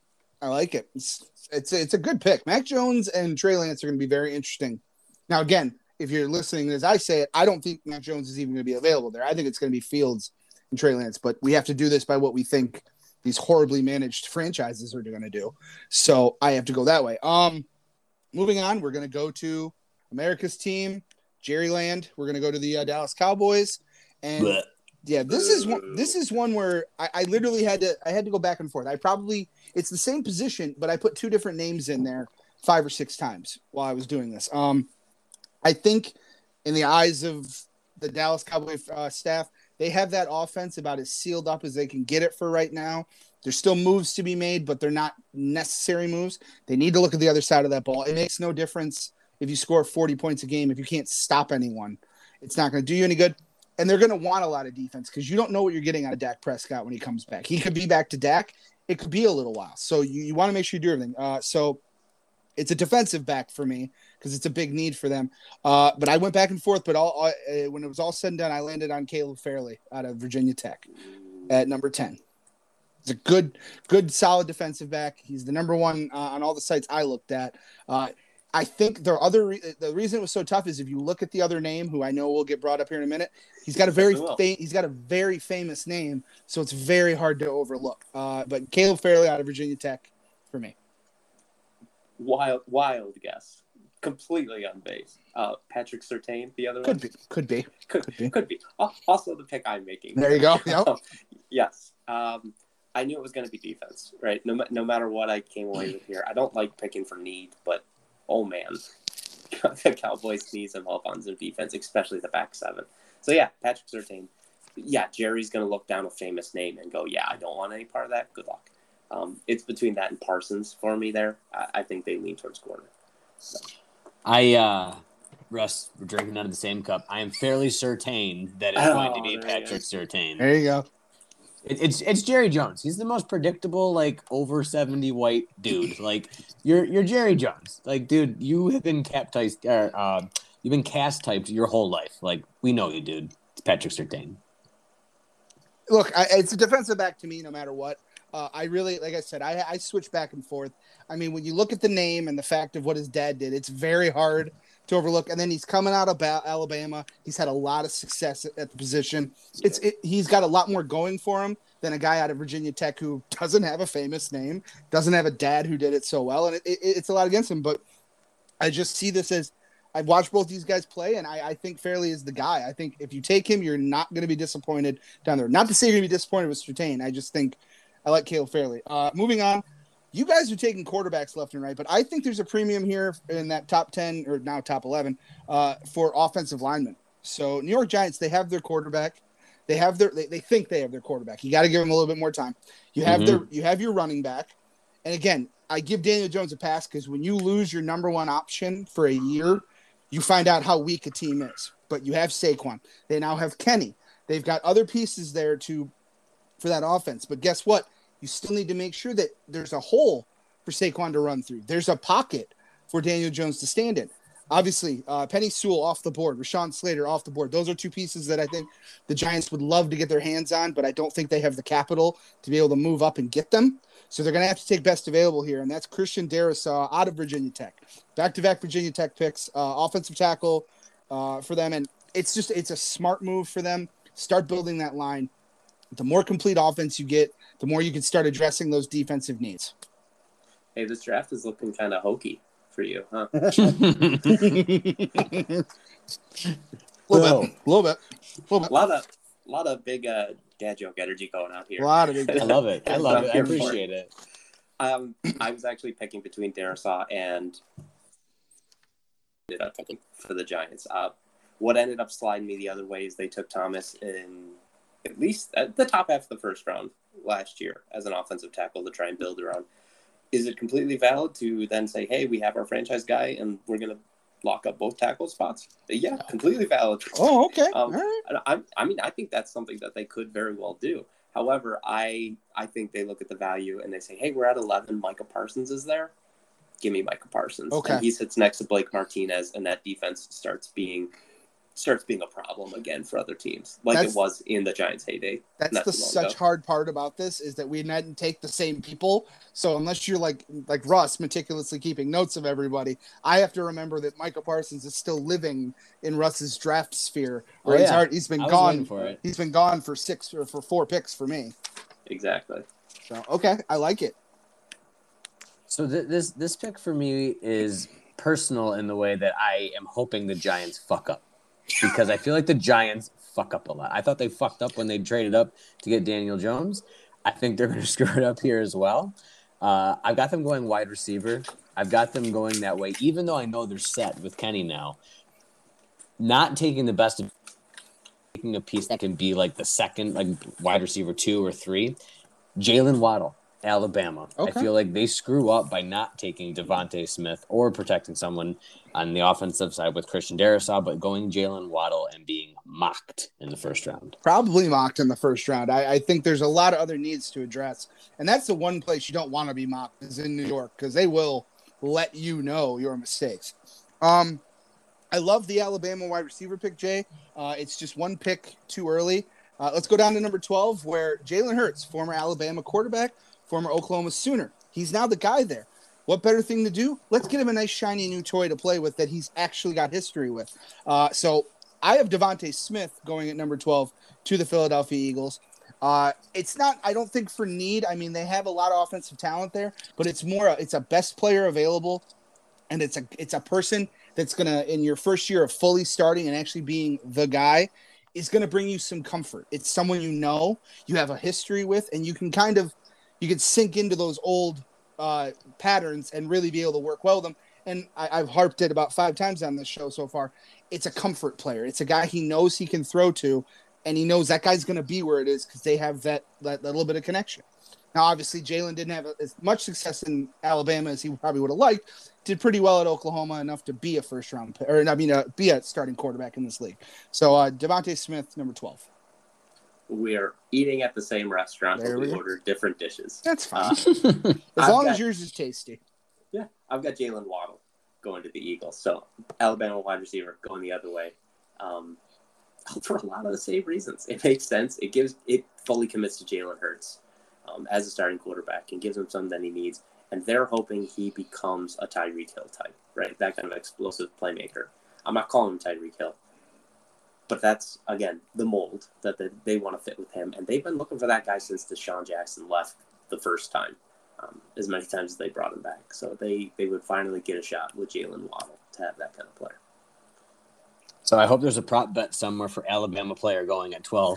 S3: I like it. It's, it's, it's a good pick. Mac Jones and Trey Lance are going to be very interesting. Now, again, if you're listening as I say it, I don't think Mac Jones is even going to be available there. I think it's going to be Fields and Trey Lance. But we have to do this by what we think these horribly managed franchises are going to do. So I have to go that way. Um, moving on, we're going to go to America's team, Jerryland. We're going to go to the uh, Dallas Cowboys. And
S4: Blech.
S3: yeah, this is one, this is one where I, I literally had to, I had to go back and forth. I probably, it's the same position, but I put two different names in there five or six times while I was doing this. Um, I think in the eyes of the Dallas Cowboy uh, staff, they have that offense about as sealed up as they can get it for right now. There's still moves to be made, but they're not necessary moves. They need to look at the other side of that ball. It makes no difference if you score forty points a game. If you can't stop anyone, it's not going to do you any good. And they're going to want a lot of defense because you don't know what you're getting out of Dak Prescott when he comes back. He could be back to Dak. It could be a little while. So you, you want to make sure you do everything. Uh, so it's a defensive back for me because it's a big need for them. Uh, but I went back and forth, but all, uh, when it was all said and done, I landed on Caleb Fairley out of Virginia Tech at number ten. He's a good, good, solid defensive back. He's the number one uh, on all the sites I looked at. Uh, I think there are other re- the reason it was so tough is if you look at the other name, who I know will get brought up here in a minute, he's got a very fa- he's got a very famous name, so it's very hard to overlook. Uh, but Caleb Fairley out of Virginia Tech for me.
S5: Wild, wild guess. Completely on base. Uh, Patrick Surtain, the other
S3: Could
S5: one.
S3: be, could be,
S5: Could,
S3: could be.
S5: Could be. Also the pick I'm making.
S3: There you go. Yep.
S5: Yes. Um, I knew it was going to be defense, right? No, no matter what I came away with here. I don't like picking for need, but oh man, the Cowboys need some help on some defense, especially the back seven. So yeah, Patrick Surtain. Yeah, Jerry's going to look down a famous name and go, yeah, I don't want any part of that. Good luck. Um, it's between that and Parsons for me there. I, I think they lean towards corner. So.
S4: I, uh, Russ, we're drinking out of the same cup. I am fairly certain that it's
S5: Oh,
S4: going to be
S5: there you
S4: Patrick Surtain.
S3: There you go.
S4: It, it's it's Jerry Jones. He's the most predictable, like over seventy white dude. Like you're you're Jerry Jones. Like, dude, you have been captized. Uh, uh, you've been cast typed your whole life. Like, we know you, dude. It's Patrick Surtain.
S3: Look, I, it's a defensive back to me, no matter what. Uh, I really, like I said, I, I switch back and forth. I mean, when you look at the name and the fact of what his dad did, it's very hard to overlook. And then he's coming out of Alabama. He's had a lot of success at, at the position. It's it, he's got a lot more going for him than a guy out of Virginia Tech who doesn't have a famous name, doesn't have a dad who did it so well, and it, it, it's a lot against him. But I just see this as I've watched both these guys play, and I, I think Fairley is the guy. I think if you take him, you're not going to be disappointed down there. Not to say you're going to be disappointed with Surtain. I just think I like Caleb Fairley. Uh, moving on. You guys are taking quarterbacks left and right, but I think there's a premium here in that top ten or now top eleven uh, for offensive linemen. So New York Giants, they have their quarterback. They have their they, they think they have their quarterback. You got to give them a little bit more time. You have mm-hmm. their you have your running back. And again, I give Daniel Jones a pass because when you lose your number one option for a year, you find out how weak a team is. But you have Saquon. They now have Kenny. They've got other pieces there to for that offense. But guess what? You still need to make sure that there's a hole for Saquon to run through. There's a pocket for Daniel Jones to stand in. Obviously, uh, Penny Sewell off the board, Rashawn Slater off the board. Those are two pieces that I think the Giants would love to get their hands on, but I don't think they have the capital to be able to move up and get them. So they're going to have to take best available here, and that's Christian Darrisaw out of Virginia Tech. Back-to-back Virginia Tech picks, uh, offensive tackle uh, for them, and it's just it's a smart move for them. Start building that line. The more complete offense you get, the more you can start addressing those defensive needs.
S5: Hey, this draft is looking kind of hokey for you, huh?
S3: A little bit, a little bit, a little bit.
S5: A lot of, a lot of big uh, dad joke energy going out here.
S3: A lot of big.
S4: I love it. I love it. I appreciate it.
S5: Um, I was actually picking between Darisaw and ended up picking for the Giants. Uh, what ended up sliding me the other way is they took Thomas in at least at the top half of the first round last year as an offensive tackle to try and build around. Is it completely valid to then say, hey, we have our franchise guy and we're going to lock up both tackle spots? Yeah, completely valid.
S3: Oh, okay.
S5: Um,
S3: All right.
S5: I, I mean, I think that's something that they could very well do. However, I I think they look at the value and they say, hey, we're at eleven. Micah Parsons is there. Give me Micah Parsons.
S3: Okay.
S5: And he sits next to Blake Martinez, and that defense starts being starts being a problem again for other teams, like
S3: That's-
S5: it was in the Giants' heyday.
S3: That's
S5: not
S3: the
S5: too long
S3: such
S5: ago.
S3: hard part about this is that we didn't take the same people. So unless you're like like Russ, meticulously keeping notes of everybody, I have to remember that Micah Parsons is still living in Russ's draft sphere. Where
S4: Oh,
S3: he's,
S4: yeah.
S3: already, he's been
S4: I was
S3: gone
S4: waiting for it.
S3: He's been gone for six or for four picks for me.
S5: Exactly.
S3: So okay, I like it.
S4: So th- this this pick for me is personal in the way that I am hoping the Giants fuck up, because I feel like the Giants fuck up a lot. I thought they fucked up when they traded up to get Daniel Jones. I think they're going to screw it up here as well. Uh, I've got them going wide receiver. I've got them going that way, even though I know they're set with Kenny now. Not taking the best of taking a piece that can be like the second, like wide receiver two or three. Jalen Waddle, Alabama.
S3: Okay.
S4: I feel like they screw up by not taking Devontae Smith or protecting someone on the offensive side with Christian Darrisaw, but going Jalen Waddle and being mocked in the first round.
S3: Probably mocked in the first round. I, I think there's a lot of other needs to address. And that's the one place you don't want to be mocked is in New York, because they will let you know your mistakes. Um, I love the Alabama wide receiver pick, Jay. Uh, it's just one pick too early. Uh, let's go down to number twelve, where Jalen Hurts, former Alabama quarterback, former Oklahoma Sooner. He's now the guy there. What better thing to do? Let's get him a nice, shiny new toy to play with that he's actually got history with. Uh, so I have Devontae Smith going at number twelve to the Philadelphia Eagles. Uh, it's not, I don't think for need. I mean, they have a lot of offensive talent there, but it's more, a, it's a best player available. And it's a, it's a person that's going to, in your first year of fully starting and actually being the guy, is going to bring you some comfort. It's someone you know, you have a history with, and you can kind of, you can sink into those old uh, patterns and really be able to work well with them. And I, I've harped it about five times on this show so far. It's a comfort player. It's a guy he knows he can throw to, and he knows that guy's going to be where it is because they have that, that, that little bit of connection. Now, obviously, Jalen didn't have as much success in Alabama as he probably would have liked. Did pretty well at Oklahoma, enough to be a first-round, or I mean, uh, be a starting quarterback in this league. So, uh, Devontae Smith, number twelve.
S5: We are eating at the same restaurant,
S3: There
S5: but
S3: we
S5: we
S3: go.
S5: order different dishes.
S3: That's fine.
S5: Uh,
S3: as
S5: I've
S3: long
S5: got-
S3: as yours is tasty.
S5: Yeah, I've got Jalen Waddle going to the Eagles. So Alabama wide receiver going the other way. Um, for a lot of the same reasons. It makes sense. It gives it fully commits to Jalen Hurts um, as a starting quarterback and gives him something that he needs. And they're hoping he becomes a Tyreek Hill type, right? That kind of explosive playmaker. I'm not calling him Tyreek Hill. But that's, again, the mold that they, they want to fit with him. And they've been looking for that guy since Deshaun Jackson left the first time, um, as many times as they brought him back. So they, they would finally get a shot with Jalen Waddle to have that kind of player.
S4: So I hope there's a prop bet somewhere for Alabama player going at twelve.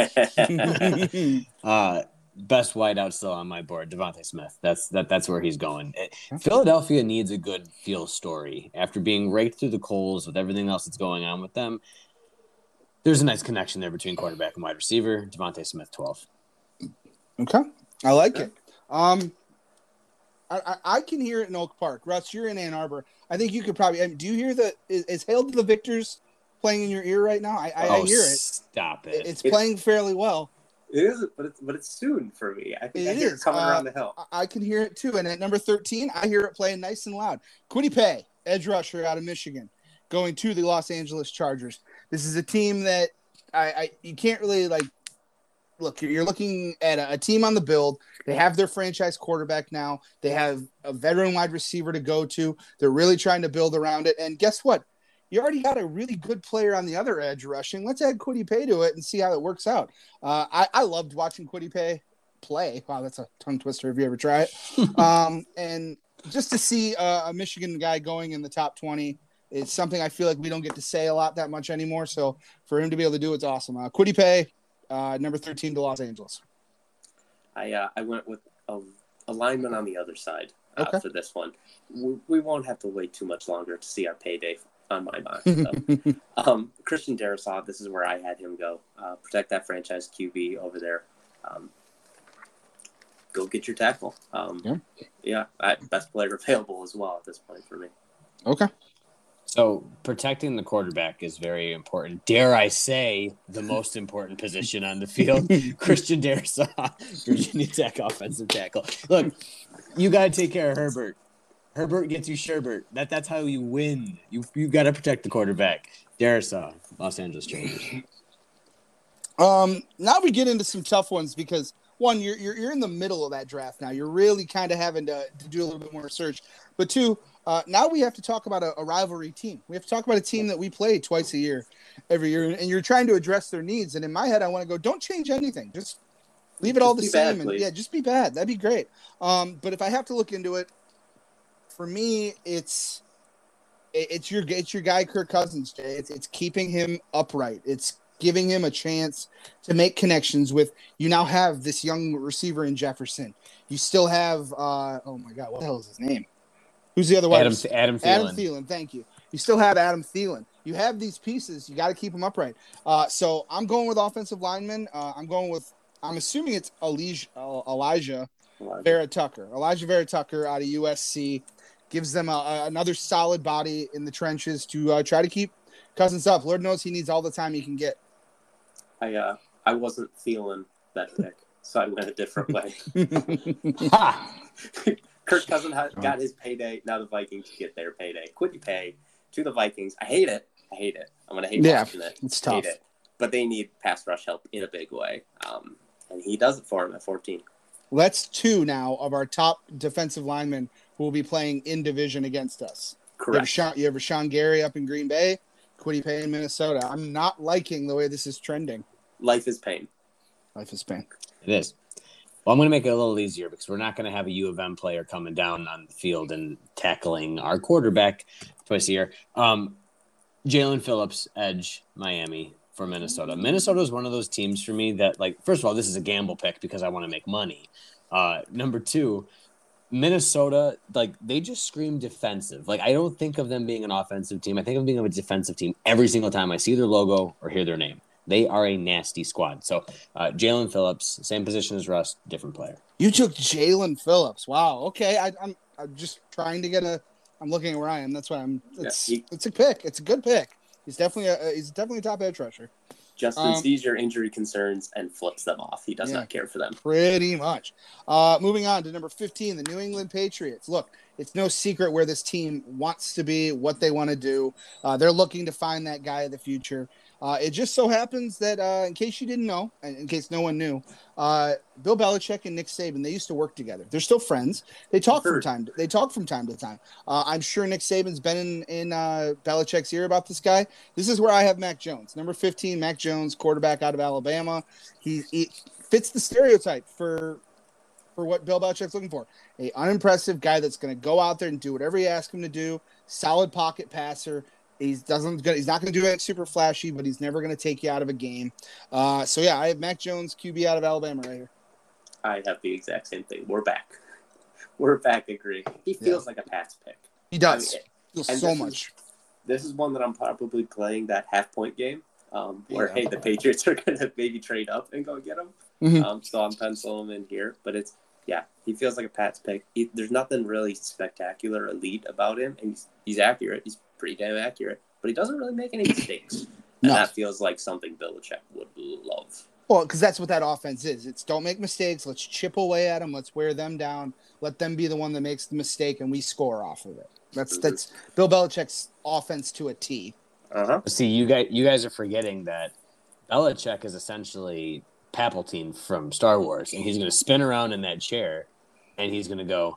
S4: Uh, best wideout still on my board, Devontae Smith. That's that. That's where he's going. It- Philadelphia needs a good feel story after being raked through the coals with everything else that's going on with them. There's a nice connection there between quarterback and wide receiver. Devontae Smith, twelve.
S3: Okay, I like it. Um, I, I, I can hear it in Oak Park. Russ, you're in Ann Arbor. I think you could probably. I mean, do you hear the? Is, is "Hail to the Victors" playing in your ear right now? I, I,
S4: oh,
S3: I hear it.
S4: Stop it.
S3: It's playing fairly well.
S5: It is, but it's but it's soon for me. I think
S3: It
S5: I hear
S3: is.
S5: it coming
S3: Uh,
S5: around the hill.
S3: I- I can hear it too. And at number thirteen, I hear it playing nice and loud. Quiddy Pay, edge rusher out of Michigan, going to the Los Angeles Chargers. This is a team that I, I you can't really like. Look, you're looking at a, a team on the build. They have their franchise quarterback now. They have a veteran wide receiver to go to. They're really trying to build around it. And guess what? You already got a really good player on the other edge rushing. Let's add Quiddy Pay to it and see how it works out. Uh, I, I loved watching Quiddy Pay play. Wow, that's a tongue twister if you ever try it. um, and just to see uh, a Michigan guy going in the top twenty is something I feel like we don't get to say a lot that much anymore. So for him to be able to do it's awesome. Uh, Quiddy Pay, uh, number thirteen to Los Angeles.
S5: I uh, I went with a, a lineman on the other side uh,
S3: Okay.
S5: for this one. We, we won't have to wait too much longer to see our payday on my mind. So. um, Christian Darrisaw, this is where I had him go. Uh, protect that franchise Q B over there. Um, go get your tackle. Um,
S3: yeah,
S5: yeah I, best player available as well at this point for me.
S3: Okay.
S4: So protecting the quarterback is very important. Dare I say the most important position on the field? Christian Darrisaw, Virginia Tech offensive tackle. Look, you got to take care of Herbert. Herbert gets you Sherbert. That that's how you win. You you got to protect the quarterback. Darrisaw, Los Angeles Chargers.
S3: Um, now we get into some tough ones because one, you're you're, you're in the middle of that draft now. You're really kind of having to, to do a little bit more research. But two, uh, now we have to talk about a, a rivalry team. We have to talk about a team that we play twice a year, every year, and you're trying to address their needs. And in my head, I want to go, don't change anything. Just leave it
S5: Just
S3: all the
S5: be
S3: same.
S5: bad,
S3: and
S5: please.
S3: yeah, just be bad. That'd be great. Um, but if I have to look into it, for me, it's it- it's your it's your guy Kirk Cousins, Jay. It's it's keeping him upright. It's giving him a chance to make connections with. You now have this young receiver in Jefferson. You still have uh, oh my God, what the hell is his name? Who's the other one?
S4: Adam Adam Thielen.
S3: Adam Thielen. Thank you. You still have Adam Thielen. You have these pieces. You got to keep them upright. Uh, so I'm going with offensive lineman. Uh, I'm going with. I'm assuming it's Elijah, uh, Elijah Vera Tucker. Elijah Vera Tucker out of U S C gives them a, a, another solid body in the trenches to uh, try to keep Cousins up. Lord knows he needs all the time he can get.
S5: I uh, I wasn't feeling that pick, so I went a different way.
S4: Ha!
S5: Kirk Cousins ha- got his payday. Now the Vikings get their payday. Quid pay to the Vikings. I hate it. I hate it. I'm gonna hate
S3: Yeah,
S5: watching it.
S3: it's
S5: I hate
S3: tough.
S5: it. But they need pass rush help in a big way, um, and he does it for him at fourteen.
S3: That's two now of our top defensive linemen who will be playing in division against us. You have,
S5: Correct.
S3: Sean, you have Rashawn Gary up in Green Bay, Quiddy Pay in Minnesota. I'm not liking the way this is trending.
S5: Life is pain.
S3: Life is pain.
S4: It is. Well, I'm going to make it a little easier because we're not going to have a U of M player coming down on the field and tackling our quarterback twice a year. Um, Jalen Phillips, edge, Miami for Minnesota. Minnesota is one of those teams for me that, like, first of all, this is a gamble pick because I want to make money. Uh, number two, Minnesota, like, they just scream defensive. Like, I don't think of them being an offensive team. I think of them being a defensive team every single time I see their logo or hear their name. They are a nasty squad. So, uh, Jalen Phillips, same position as Russ, different player.
S3: You took Jalen Phillips. Wow. Okay. I, I'm I'm just trying to get a. I'm looking at Ryan. That's why I'm. It's
S5: Yeah, he-
S3: it's a pick. It's a good pick. He's definitely a he's definitely a top edge rusher.
S5: Justin
S3: Um,
S5: sees your injury concerns and flips them off. He does
S3: Yeah.
S5: not care for them.
S3: Pretty much. Uh, moving on to number fifteen, the New England Patriots. Look, it's no secret where this team wants to be, what they want to do. Uh, they're looking to find that guy of the future. Uh, it just so happens that, uh, in case you didn't know, and in case no one knew, uh, Bill Belichick and Nick Saban, they used to work together. They're still friends. They talk from
S5: Heard.
S3: time. To, they talk from time to time. Uh, I'm sure Nick Saban's been in in uh, Belichick's ear about this guy. This is where I have Mac Jones, number fifteen. Mac Jones, quarterback out of Alabama. He, he fits the stereotype for for what Bill Belichick's looking for. A unimpressive guy that's going to go out there and do whatever you ask him to do. Solid pocket passer. He doesn't. He's not going to do it super flashy, but he's never going to take you out of a game. Uh, so yeah, I have Mac Jones, Q B out of Alabama, right here.
S5: I have the exact same thing. We're back. We're back. Agree. He feels like a Pats pick.
S3: He does.
S5: I mean,
S3: Feels
S5: and
S3: so
S5: this is-
S3: much.
S5: This is one that I'm probably playing that half point game, um, where
S3: Yeah.
S5: hey, the Patriots are going to maybe trade up and go get him.
S3: Mhm.
S5: Um, so I'm penciling him in here, but it's yeah, he feels like a Pats pick. He, there's nothing really spectacular, elite about him, and he's he's accurate. He's pretty damn accurate, but he doesn't really make any mistakes, and
S3: No.
S5: that feels like something Belichick would love.
S3: Well, because that's what that offense is. It's don't make mistakes. Let's chip away at them. Let's wear them down. Let them be the one that makes the mistake, and we score off of it. That's
S5: Mhm.
S3: that's Bill Belichick's offense to a T.
S5: Uh huh.
S4: See, you guys, you guys are forgetting that Belichick is essentially Palpatine from Star Wars, and he's going to spin around in that chair, and he's going to go,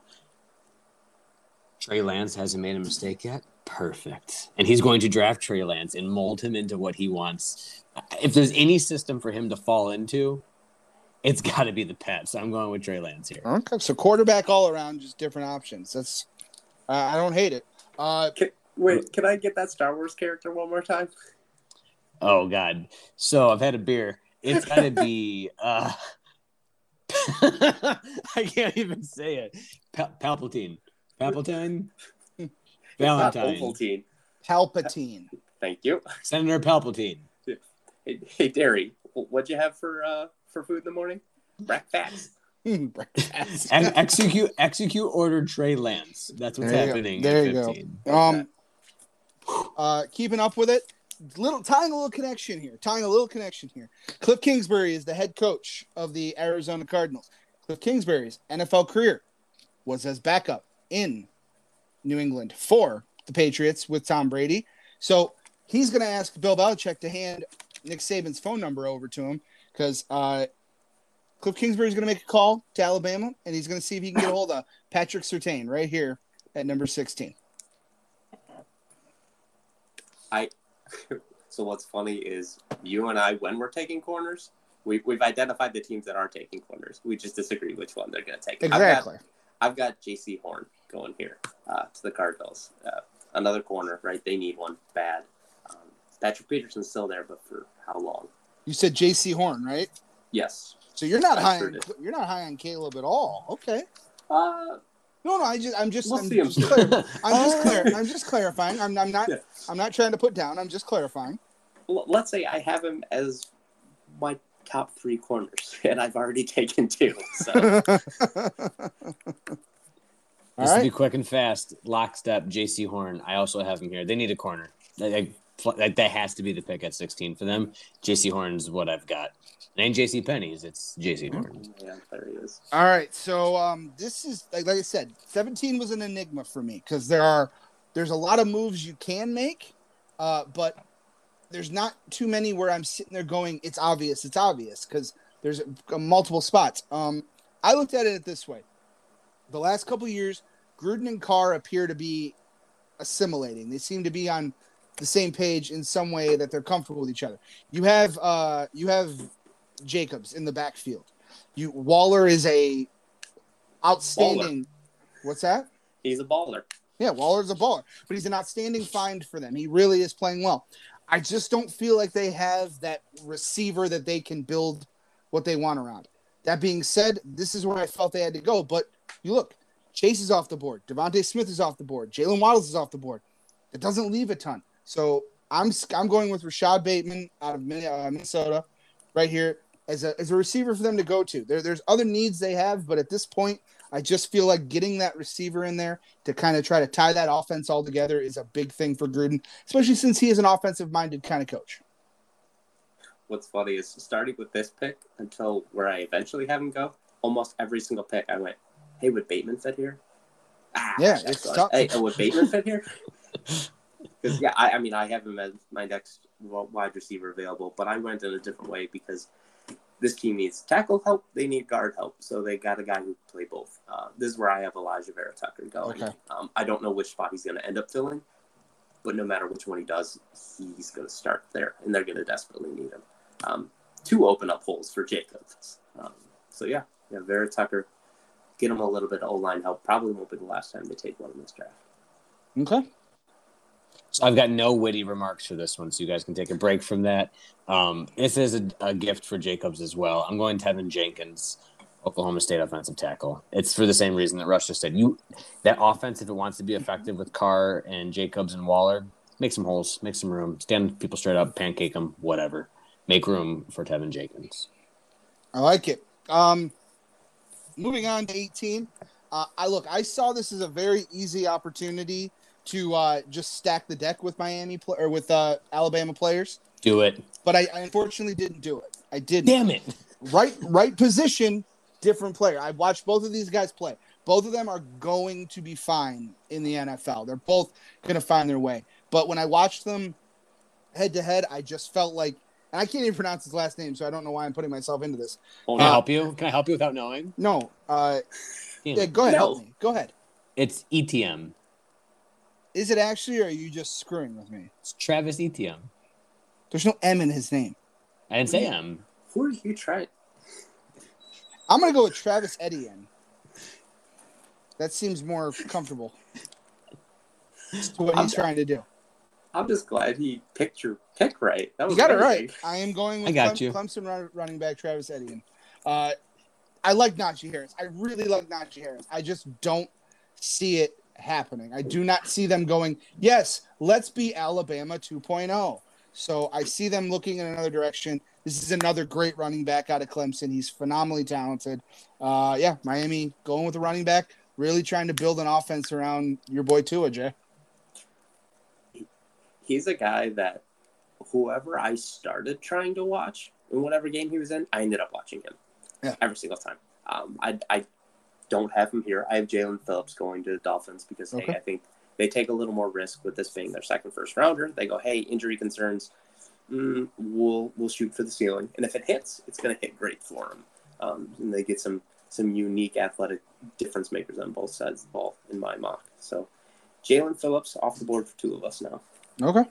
S4: Trey Lance hasn't made a mistake yet? Perfect. And he's going to draft Trey Lance and mold him into what he wants. If there's any system for him to fall into, it's got to be the Pats. So I'm going with Trey Lance here.
S3: Okay, so quarterback all around, just different options. That's uh, I don't hate it. Uh,
S5: Can, wait, can I get that Star Wars character one more time?
S4: Oh, God. So I've had a beer. It's got to be uh, I can't even say it. Pal- Palpatine. Palpatine? Valentine.
S5: Ovaltine.
S3: Palpatine.
S5: Thank you.
S4: Senator Palpatine.
S5: Hey, hey Derry, what'd you have for uh, for food in the morning? Breakfast.
S3: Breakfast.
S4: And execute execute order Trey Lance. That's what's
S3: There you
S4: happening.
S3: go. There
S4: at
S3: you
S4: fifteen.
S3: go. Um, uh, keeping up with it. Little tying a little connection here. Tying a little connection here. Cliff Kingsbury is the head coach of the Arizona Cardinals. Cliff Kingsbury's N F L career was as backup in New England for the Patriots with Tom Brady. So he's going to ask Bill Belichick to hand Nick Saban's phone number over to him because uh, Cliff Kingsbury is going to make a call to Alabama, and he's going to see if he can get a hold of Patrick Surtain right here at number sixteen.
S5: I. So what's funny is you and I, when we're taking corners, we, we've identified the teams that are taking corners. We just disagree which one they're going to take.
S3: Exactly.
S5: I've got, I've got J C Horn going here uh, to the Cardinals. Uh, another corner, right? They need one bad. Um, Patrick Peterson's still there, but for how long?
S3: You said J C Horn, right?
S5: Yes.
S3: So you're not
S5: I
S3: high.
S5: sure
S3: On,
S5: did.
S3: you're not high on Caleb at all. Okay.
S5: Uh,
S3: No, no. I just, I'm just,
S5: We'll
S3: I'm
S5: see him
S3: just,
S5: soon.
S3: clar- I'm just, clar- I'm just clarifying. I'm, I'm not,
S5: Yeah.
S3: I'm not trying to put down. I'm just clarifying.
S5: l- let's say I have him as my top three corners, and I've already taken two. So
S3: All
S4: Just to be
S3: right.
S4: quick and fast, lockstep, J C Horn. I also have him here. They need a corner. That, that, that has to be the pick at sixteen for them. J C Horn's what I've got. It ain't J C Pennies. It's J C Horn.
S5: yeah, there he is.
S3: All right. So um, this is like, like I said, seventeen was an enigma for me because there are, there's a lot of moves you can make, uh, but there's not too many where I'm sitting there going, it's obvious, it's obvious because there's uh, multiple spots. Um, I looked at it this way. The last couple of years, Gruden and Carr appear to be assimilating. They seem to be on the same page in some way that they're comfortable with each other. You have uh, you have Jacobs in the backfield. You Waller is a outstanding. What's that?
S5: He's a baller.
S3: Yeah, Waller's a baller, but he's an outstanding find for them. He really is playing well. I just don't feel like they have that receiver that they can build what they want around. That being said, this is where I felt they had to go. But you look, Chase is off the board. Devontae Smith is off the board. Jalen Waddles is off the board. It doesn't leave a ton. So I'm I'm going with Rashad Bateman out of Minnesota right here as a as a receiver for them to go to. There, there's other needs they have, but at this point, I just feel like getting that receiver in there to kind of try to tie that offense all together is a big thing for Gruden, especially since he is an offensive-minded kind of coach.
S5: What's funny is starting with this pick until where I eventually have him go, almost every single pick I went, hey, would Bateman fit here? Ah,
S3: Yeah,
S5: that's
S3: it's
S5: what-
S3: tough.
S5: Hey, would Bateman fit here? Because, yeah, I, I mean, I have him as my next wide receiver available, but I went in a different way because this team needs tackle help. They need guard help. So they got a guy who can play both. Uh, this is where I have Elijah Vera Tucker going.
S3: Okay.
S5: Um, I don't know which spot he's going to end up filling, but no matter which one he does, he's going to start there, and they're going to desperately need him. Um, to open up holes for Jacobs. Um, so, yeah, yeah, Vera Tucker, get him a little bit of O-line help. Probably won't be the last time they take one in this draft.
S3: Okay.
S4: So I've got no witty remarks for this one, so you guys can take a break from that. Um, this is a, a gift for Jacobs as well. I'm going Tevin Jenkins, Oklahoma State offensive tackle. It's for the same reason that Rush just said. You that offense, if it wants to be effective with Carr and Jacobs and Waller, make some holes, make some room, stand people straight up, pancake them, whatever. Make room for Tevin Jenkins.
S3: I like it. Um, moving on to eighteen. Uh, I look, I saw this as a very easy opportunity to uh, just stack the deck with Miami pl- or with uh, Alabama players,
S4: Do it.
S3: but I, I unfortunately didn't do it. I didn't.
S4: Damn it.
S3: Right, right position, different player. I watched both of these guys play. Both of them are going to be fine in the N F L. They're both going to find their way. But when I watched them head to head, I just felt like, and I can't even pronounce his last name, so I don't know why I'm putting myself into this.
S5: Oh,
S4: Can I
S5: no.
S4: help you? Can I help you without knowing?
S3: No, uh,
S4: Damn
S3: yeah,
S4: it.
S3: go ahead,
S5: No.
S3: help me. Go ahead.
S4: It's E T M.
S3: Is it actually, or are you just screwing with me?
S4: It's Travis Etienne.
S3: There's no M in his name.
S4: I didn't say M.
S5: Who are you trying?
S3: I'm going to go with Travis Etienne. That seems more comfortable to what
S5: I'm-
S3: he's trying to do.
S5: I'm just glad he picked your pick right. That was
S3: You got it
S5: amazing.
S3: right. I am going with
S4: I got
S3: Clem-
S4: you.
S3: Clemson run, running back Travis Etienne. Uh, I like Najee Harris. I really like Najee Harris. I just don't see it happening. I do not see them going, yes, let's be Alabama two point oh. So I see them looking in another direction. This is another great running back out of Clemson. He's phenomenally talented. Uh, yeah, Miami going with a running back, really trying to build an offense around your boy Tua, Jay.
S5: He's a guy that whoever I started trying to watch in whatever game he was in, I ended up watching him
S3: yeah.
S5: every single time. Um, I, I don't have him here. I have Jalen Phillips going to the Dolphins because, okay. hey, I think they take a little more risk with this being their second first rounder. They go, hey, injury concerns, mm, we'll we'll shoot for the ceiling. And if it hits, it's going to hit great for them. Um, and they get some some unique athletic difference makers on both sides of the ball in my mock. So Jalen Phillips off the board for two of us now.
S3: Okay.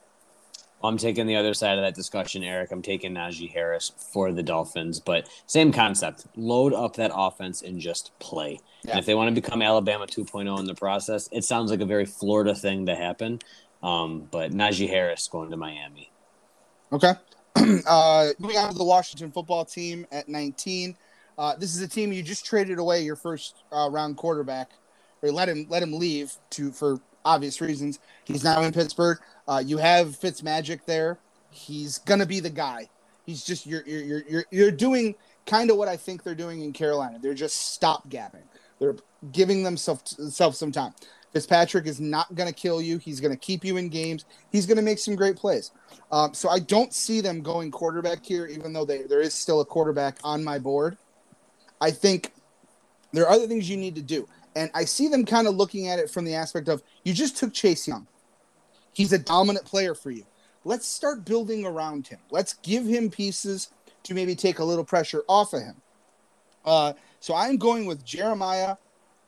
S4: I'm taking the other side of that discussion, Eric. I'm taking Najee Harris for the Dolphins, but same concept. Load up that offense and just play. Yeah. And if they want to become Alabama two point oh in the process, it sounds like a very Florida thing to happen. Um, but Najee Harris going to Miami.
S3: Okay. uh, moving on to the Washington football team at nineteen. Uh, this is a team you just traded away your first uh, round quarterback, or let him let him leave to for obvious reasons. He's now in Pittsburgh. Uh, you have Fitzmagic there. He's gonna be the guy. He's just you're you're you're you're doing kind of what I think they're doing in Carolina. They're just stopgapping. They're giving themselves some time. Fitzpatrick is not gonna kill you. He's gonna keep you in games. He's gonna make some great plays. Um, so I don't see them going quarterback here, even though they, there is still a quarterback on my board. I think there are other things you need to do. And I see them kind of looking at it from the aspect of, you just took Chase Young. He's a dominant player for you. Let's start building around him. Let's give him pieces to maybe take a little pressure off of him. Uh, so I'm going with Jeremiah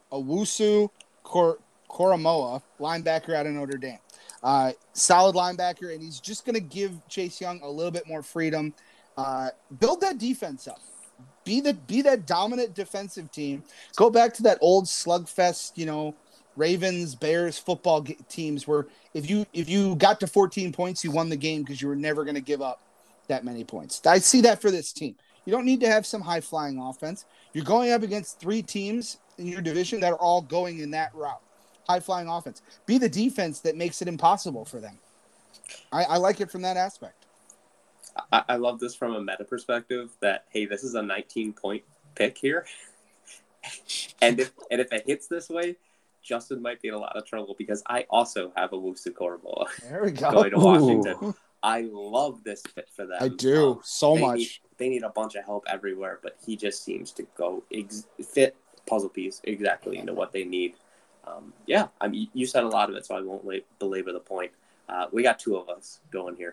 S3: Owusu Kor- Koromoa, linebacker out of Notre Dame. Uh, solid linebacker, and he's just going to give Chase Young a little bit more freedom. Uh, build that defense up. Be the be that dominant defensive team. Go back to that old slugfest, you know, Ravens, Bears football g- teams where if you if you got to fourteen points, you won the game because you were never going to give up that many points. I see that for this team. You don't need to have some high flying offense. You're going up against three teams in your division that are all going in that route. High flying offense. Be the defense that makes it impossible for them. I, I like it from that aspect.
S5: I, I love this from a meta perspective that, hey, this is a nineteen point pick here. and if and if it hits this way, Justin might be in a lot of trouble because I also have a Owusu Koromoa
S3: there we go.
S5: going to Washington. Ooh. I love this fit for them.
S3: I do um, so
S5: they
S3: much.
S5: Need, they need a bunch of help everywhere, but he just seems to go ex- fit puzzle piece exactly into what they need. Um, yeah, I mean, you said a lot of it, so I won't la- belabor the point. Uh, we got two of us going here.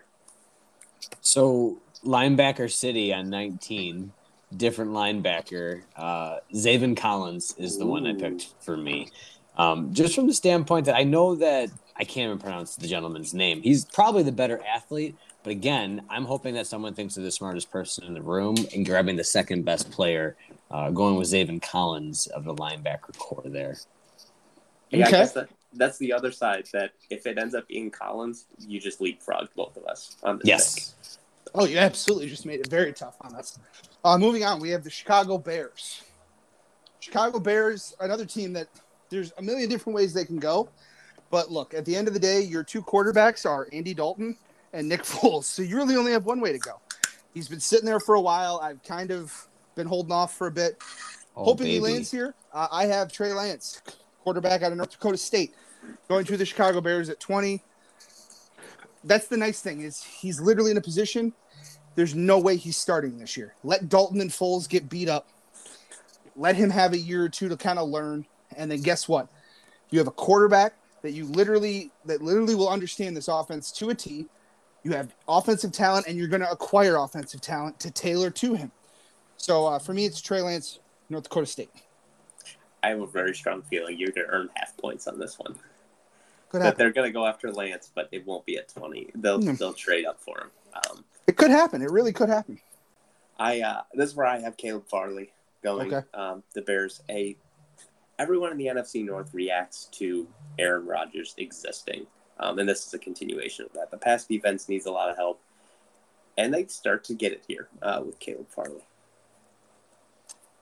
S4: So linebacker city on nineteen, different linebacker. Uh, Zaven Collins is the Ooh. one I picked for me. Um, just from the standpoint that I know that I can't even pronounce the gentleman's name. He's probably the better athlete, but again, I'm hoping that someone thinks of the smartest person in the room and grabbing the second best player, uh, going with Zaven Collins of the linebacker core there.
S5: Yeah, okay. I guess that, that's the other side, that if it ends up being Collins, you just leapfrog both of us on this
S4: yes.
S5: pick.
S3: Oh, you absolutely just made it very tough on us. Uh, moving on, we have the Chicago Bears. Chicago Bears, another team that there's a million different ways they can go. But look, at the end of the day, your two quarterbacks are Andy Dalton and Nick Foles. So you really only have one way to go. He's been sitting there for a while. I've kind of been holding off for a bit. Oh, Hoping baby. he lands here. Uh, I have Trey Lance, quarterback out of North Dakota State, going to the Chicago Bears at twenty. That's the nice thing is he's literally in a position. There's no way he's starting this year. Let Dalton and Foles get beat up. Let him have a year or two to kind of learn. And then guess what? You have a quarterback that you literally that literally will understand this offense to a T. You have offensive talent, and you're going to acquire offensive talent to tailor to him. So uh, for me, it's Trey Lance, North Dakota State.
S5: I have a very strong feeling you're going to earn half points on this one.
S3: Could
S5: that
S3: happen.
S5: They're going to go after Lance, but it won't be at twenty. They'll mm. they'll trade up for him. Um,
S3: it could happen. It really could happen.
S5: I uh, this is where I have Caleb Farley going.
S3: Okay.
S5: Um, the Bears. A everyone in the N F C North reacts to Aaron Rodgers existing, um, and this is a continuation of that. The pass defense needs a lot of help, and they start to get it here uh, with Caleb Farley.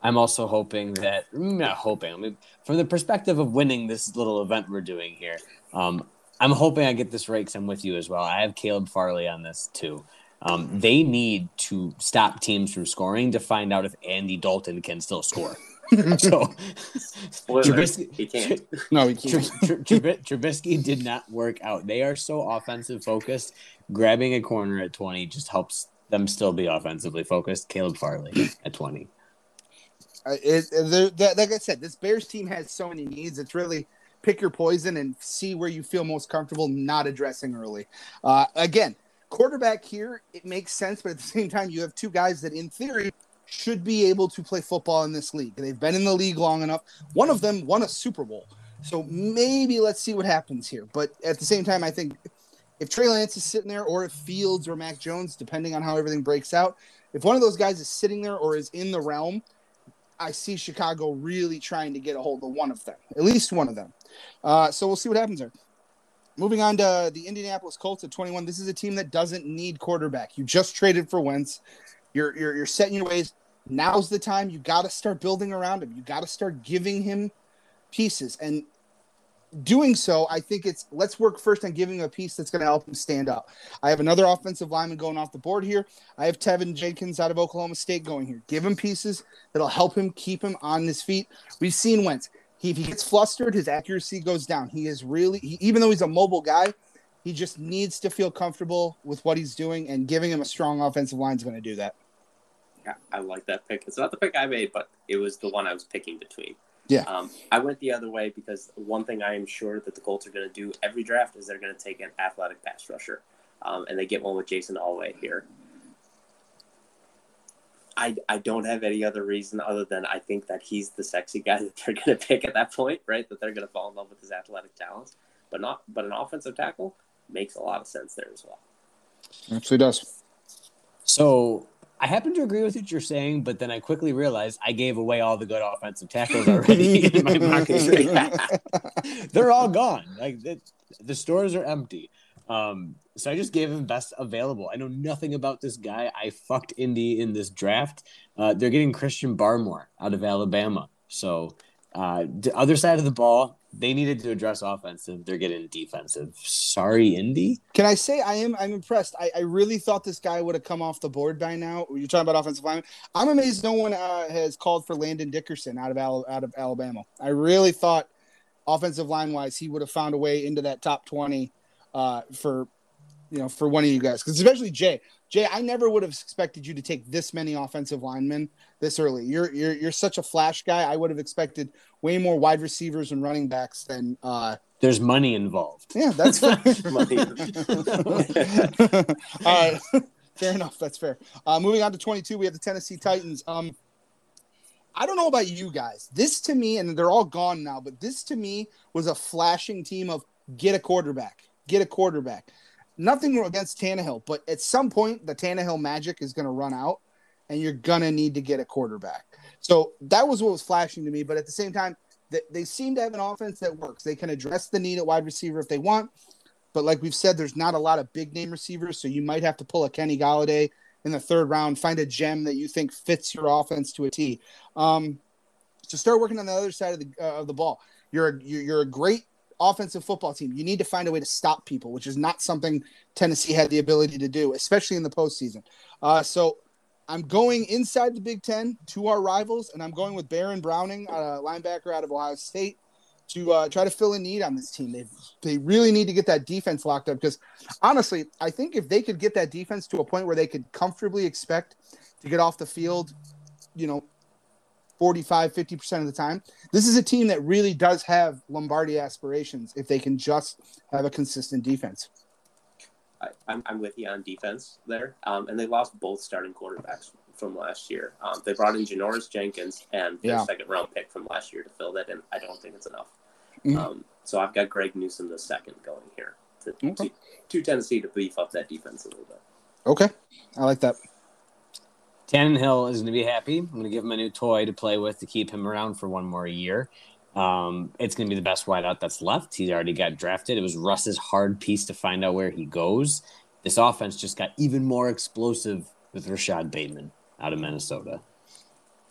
S4: I'm also hoping that, not hoping, I mean, from the perspective of winning this little event we're doing here, um, I'm hoping I get this right because I'm with you as well. I have Caleb Farley on this too. Um, they need to stop teams from scoring to find out if Andy Dalton can still score. So,
S5: Trubisky, he can't.
S3: No, he can't.
S4: Trubisky did not work out. They are so offensive focused. Grabbing a corner at twenty just helps them still be offensively focused. Caleb Farley at twenty.
S3: Uh, it, it, that, like I said, this Bears team has so many needs. It's really pick your poison and see where you feel most comfortable not addressing early. Uh, again, quarterback here, it makes sense, but at the same time, you have two guys that, in theory, should be able to play football in this league. They've been in the league long enough. One of them won a Super Bowl. So maybe let's see what happens here. But at the same time, I think if Trey Lance is sitting there, or if Fields or Mac Jones, depending on how everything breaks out, if one of those guys is sitting there or is in the realm, I see Chicago really trying to get a hold of one of them, at least one of them. Uh, so we'll see what happens there. Moving on to the Indianapolis Colts at twenty-one. This is a team that doesn't need quarterback. You just traded for Wentz. You're you're you're setting your ways. Now's the time. You got to start building around him. You got to start giving him pieces. And doing so, I think it's let's work first on giving him a piece that's going to help him stand up. I have another offensive lineman going off the board here. I have Tevin Jenkins out of Oklahoma State going here. Give him pieces that'll help him keep him on his feet. We've seen Wentz. He, if he gets flustered, his accuracy goes down. He is really, he, even though he's a mobile guy, he just needs to feel comfortable with what he's doing, and giving him a strong offensive line is going to do that.
S5: Yeah, I like that pick. It's not the pick I made, but it was the one I was picking between.
S3: Yeah.
S5: Um, I went the other way because one thing I am sure that the Colts are going to do every draft is they're going to take an athletic pass rusher, um, and they get one with Jason Alway here. I, I don't have any other reason other than I think that he's the sexy guy that they're going to pick at that point, right? That they're going to fall in love with his athletic talents. But not, but an offensive tackle makes a lot of sense there as well.
S3: Actually does.
S4: So I happen to agree with what you're saying, but then I quickly realized I gave away all the good offensive tackles already in my market trade. They're all gone. Like the, the stores are empty. Um, so I just gave him best available. I know nothing about this guy. I fucked Indy in this draft. Uh, they're getting Christian Barmore out of Alabama. So uh, the other side of the ball, they needed to address offensive. They're getting defensive. Sorry, Indy.
S3: Can I say I am I'm impressed. I, I really thought this guy would have come off the board by now. You're talking about offensive lineman. I'm amazed no one uh, has called for Landon Dickerson out of Al, out of Alabama. I really thought offensive line wise he would have found a way into that top twenty uh, for you know for one of you guys, because especially Jay. Jay, I never would have expected you to take this many offensive linemen this early. You're you're you're such a flash guy. I would have expected way more wide receivers and running backs than. Uh,
S4: There's money involved.
S3: Yeah, that's fair. money. All right, fair enough. That's fair. Uh, moving on to twenty-two, we have the Tennessee Titans. Um, I don't know about you guys. This to me, and they're all gone now, but this to me was a flashing team of get a quarterback, get a quarterback. Nothing against Tannehill, but at some point, the Tannehill magic is going to run out, and you're going to need to get a quarterback. So that was what was flashing to me, but at the same time, they, they seem to have an offense that works. They can address the need at wide receiver if they want, but like we've said, there's not a lot of big-name receivers, so you might have to pull a Kenny Golladay in the third round, find a gem that you think fits your offense to a T. Um, so start working on the other side of the uh, of the ball. You're a, you're, you're a great offensive football team. You need to find a way to stop people, which is not something Tennessee had the ability to do, especially in the postseason. Uh, so I'm going inside the Big Ten to our rivals, and I'm going with Baron Browning, uh, linebacker out of Ohio State, to uh, try to fill a need on this team. They they really need to get that defense locked up, because honestly, I think if they could get that defense to a point where they could comfortably expect to get off the field, you know, forty-five, fifty percent of the time, this is a team that really does have Lombardi aspirations if they can just have a consistent defense.
S5: I, I'm, I'm with you on defense there. Um, and they lost both starting quarterbacks from last year. Um, they brought in Janoris Jenkins and their
S3: Yeah.
S5: second round pick from last year to fill that in. I don't think it's enough.
S3: Mhm.
S5: Um, so I've got Greg Newsome the second going here to,
S3: Okay.
S5: to, to Tennessee to beef up that defense a little bit.
S3: Okay, I like that.
S4: Tannenhill is going to be happy. I'm going to give him a new toy to play with to keep him around for one more year. Um, it's going to be the best wideout that's left. He's already got drafted. It was Russ's hard piece to find out where he goes. This offense just got even more explosive with Rashad Bateman out of Minnesota.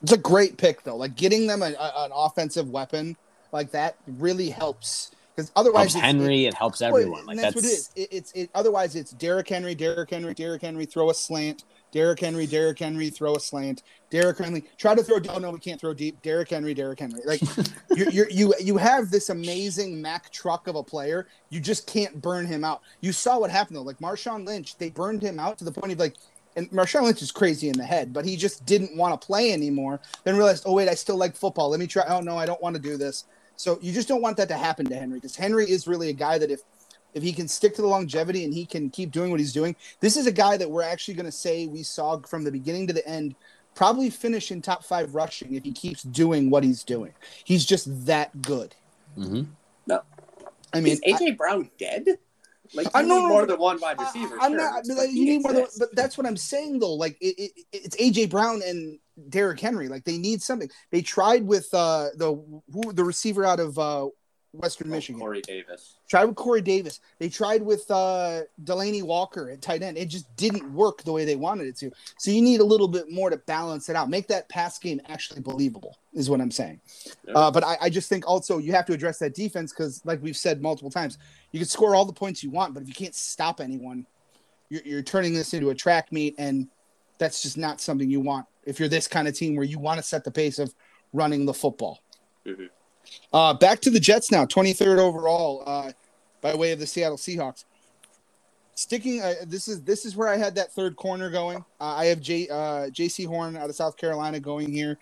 S3: It's a great pick, though. Like, getting them a, a, an offensive weapon like that really helps. Because otherwise,
S4: helps Henry, it, it helps everyone.
S3: Like
S4: that's,
S3: that's what it is. It, it's it. Otherwise, it's Derrick Henry, Derrick Henry, Derrick Henry, throw a slant. Derrick Henry, Derrick Henry, throw a slant. Derrick Henry, try to throw. Oh no, we can't throw deep. Derrick Henry, Derrick Henry. Like you, you, you, you have this amazing Mack truck of a player. You just can't burn him out. You saw what happened though. Like Marshawn Lynch, they burned him out to the point of like. And Marshawn Lynch is crazy in the head, but he just didn't want to play anymore. Then realized, oh wait, I still like football. Let me try. Oh no, I don't want to do this. So you just don't want that to happen to Henry, because Henry is really a guy that if if he can stick to the longevity and he can keep doing what he's doing, this is a guy that we're actually going to say we saw from the beginning to the end probably finish in top five rushing if he keeps doing what he's doing. He's just that good.
S4: Mm-hmm.
S5: No,
S3: I mean,
S5: is A J Brown dead? Like, you
S3: I know
S5: need more than one wide receiver.
S3: I'm
S5: sure,
S3: not.
S5: but
S3: You need more than,
S5: exists.
S3: but that's what I'm saying though. Like it, it, it's A J Brown and Derrick Henry. Like they need something. They tried with uh, the who the receiver out of uh, Western
S5: Oh,
S3: Michigan.
S5: Corey Davis.
S3: Tried with Corey Davis. They tried with uh, Delaney Walker at tight end. It just didn't work the way they wanted it to. So you need a little bit more to balance it out. Make that pass game actually believable is what I'm saying.
S5: Yep.
S3: Uh, but I, I just think also you have to address that defense because, like we've said multiple times, you can score all the points you want, but if you can't stop anyone, you're, you're turning this into a track meet, and that's just not something you want if you're this kind of team where you want to set the pace of running the football.
S5: Mhm.
S3: Uh, back to the Jets now, twenty-third overall, uh, by way of the Seattle Seahawks. Sticking, uh, this is this is where I had that third corner going. Uh, I have J uh, J C Horn out of South Carolina going here.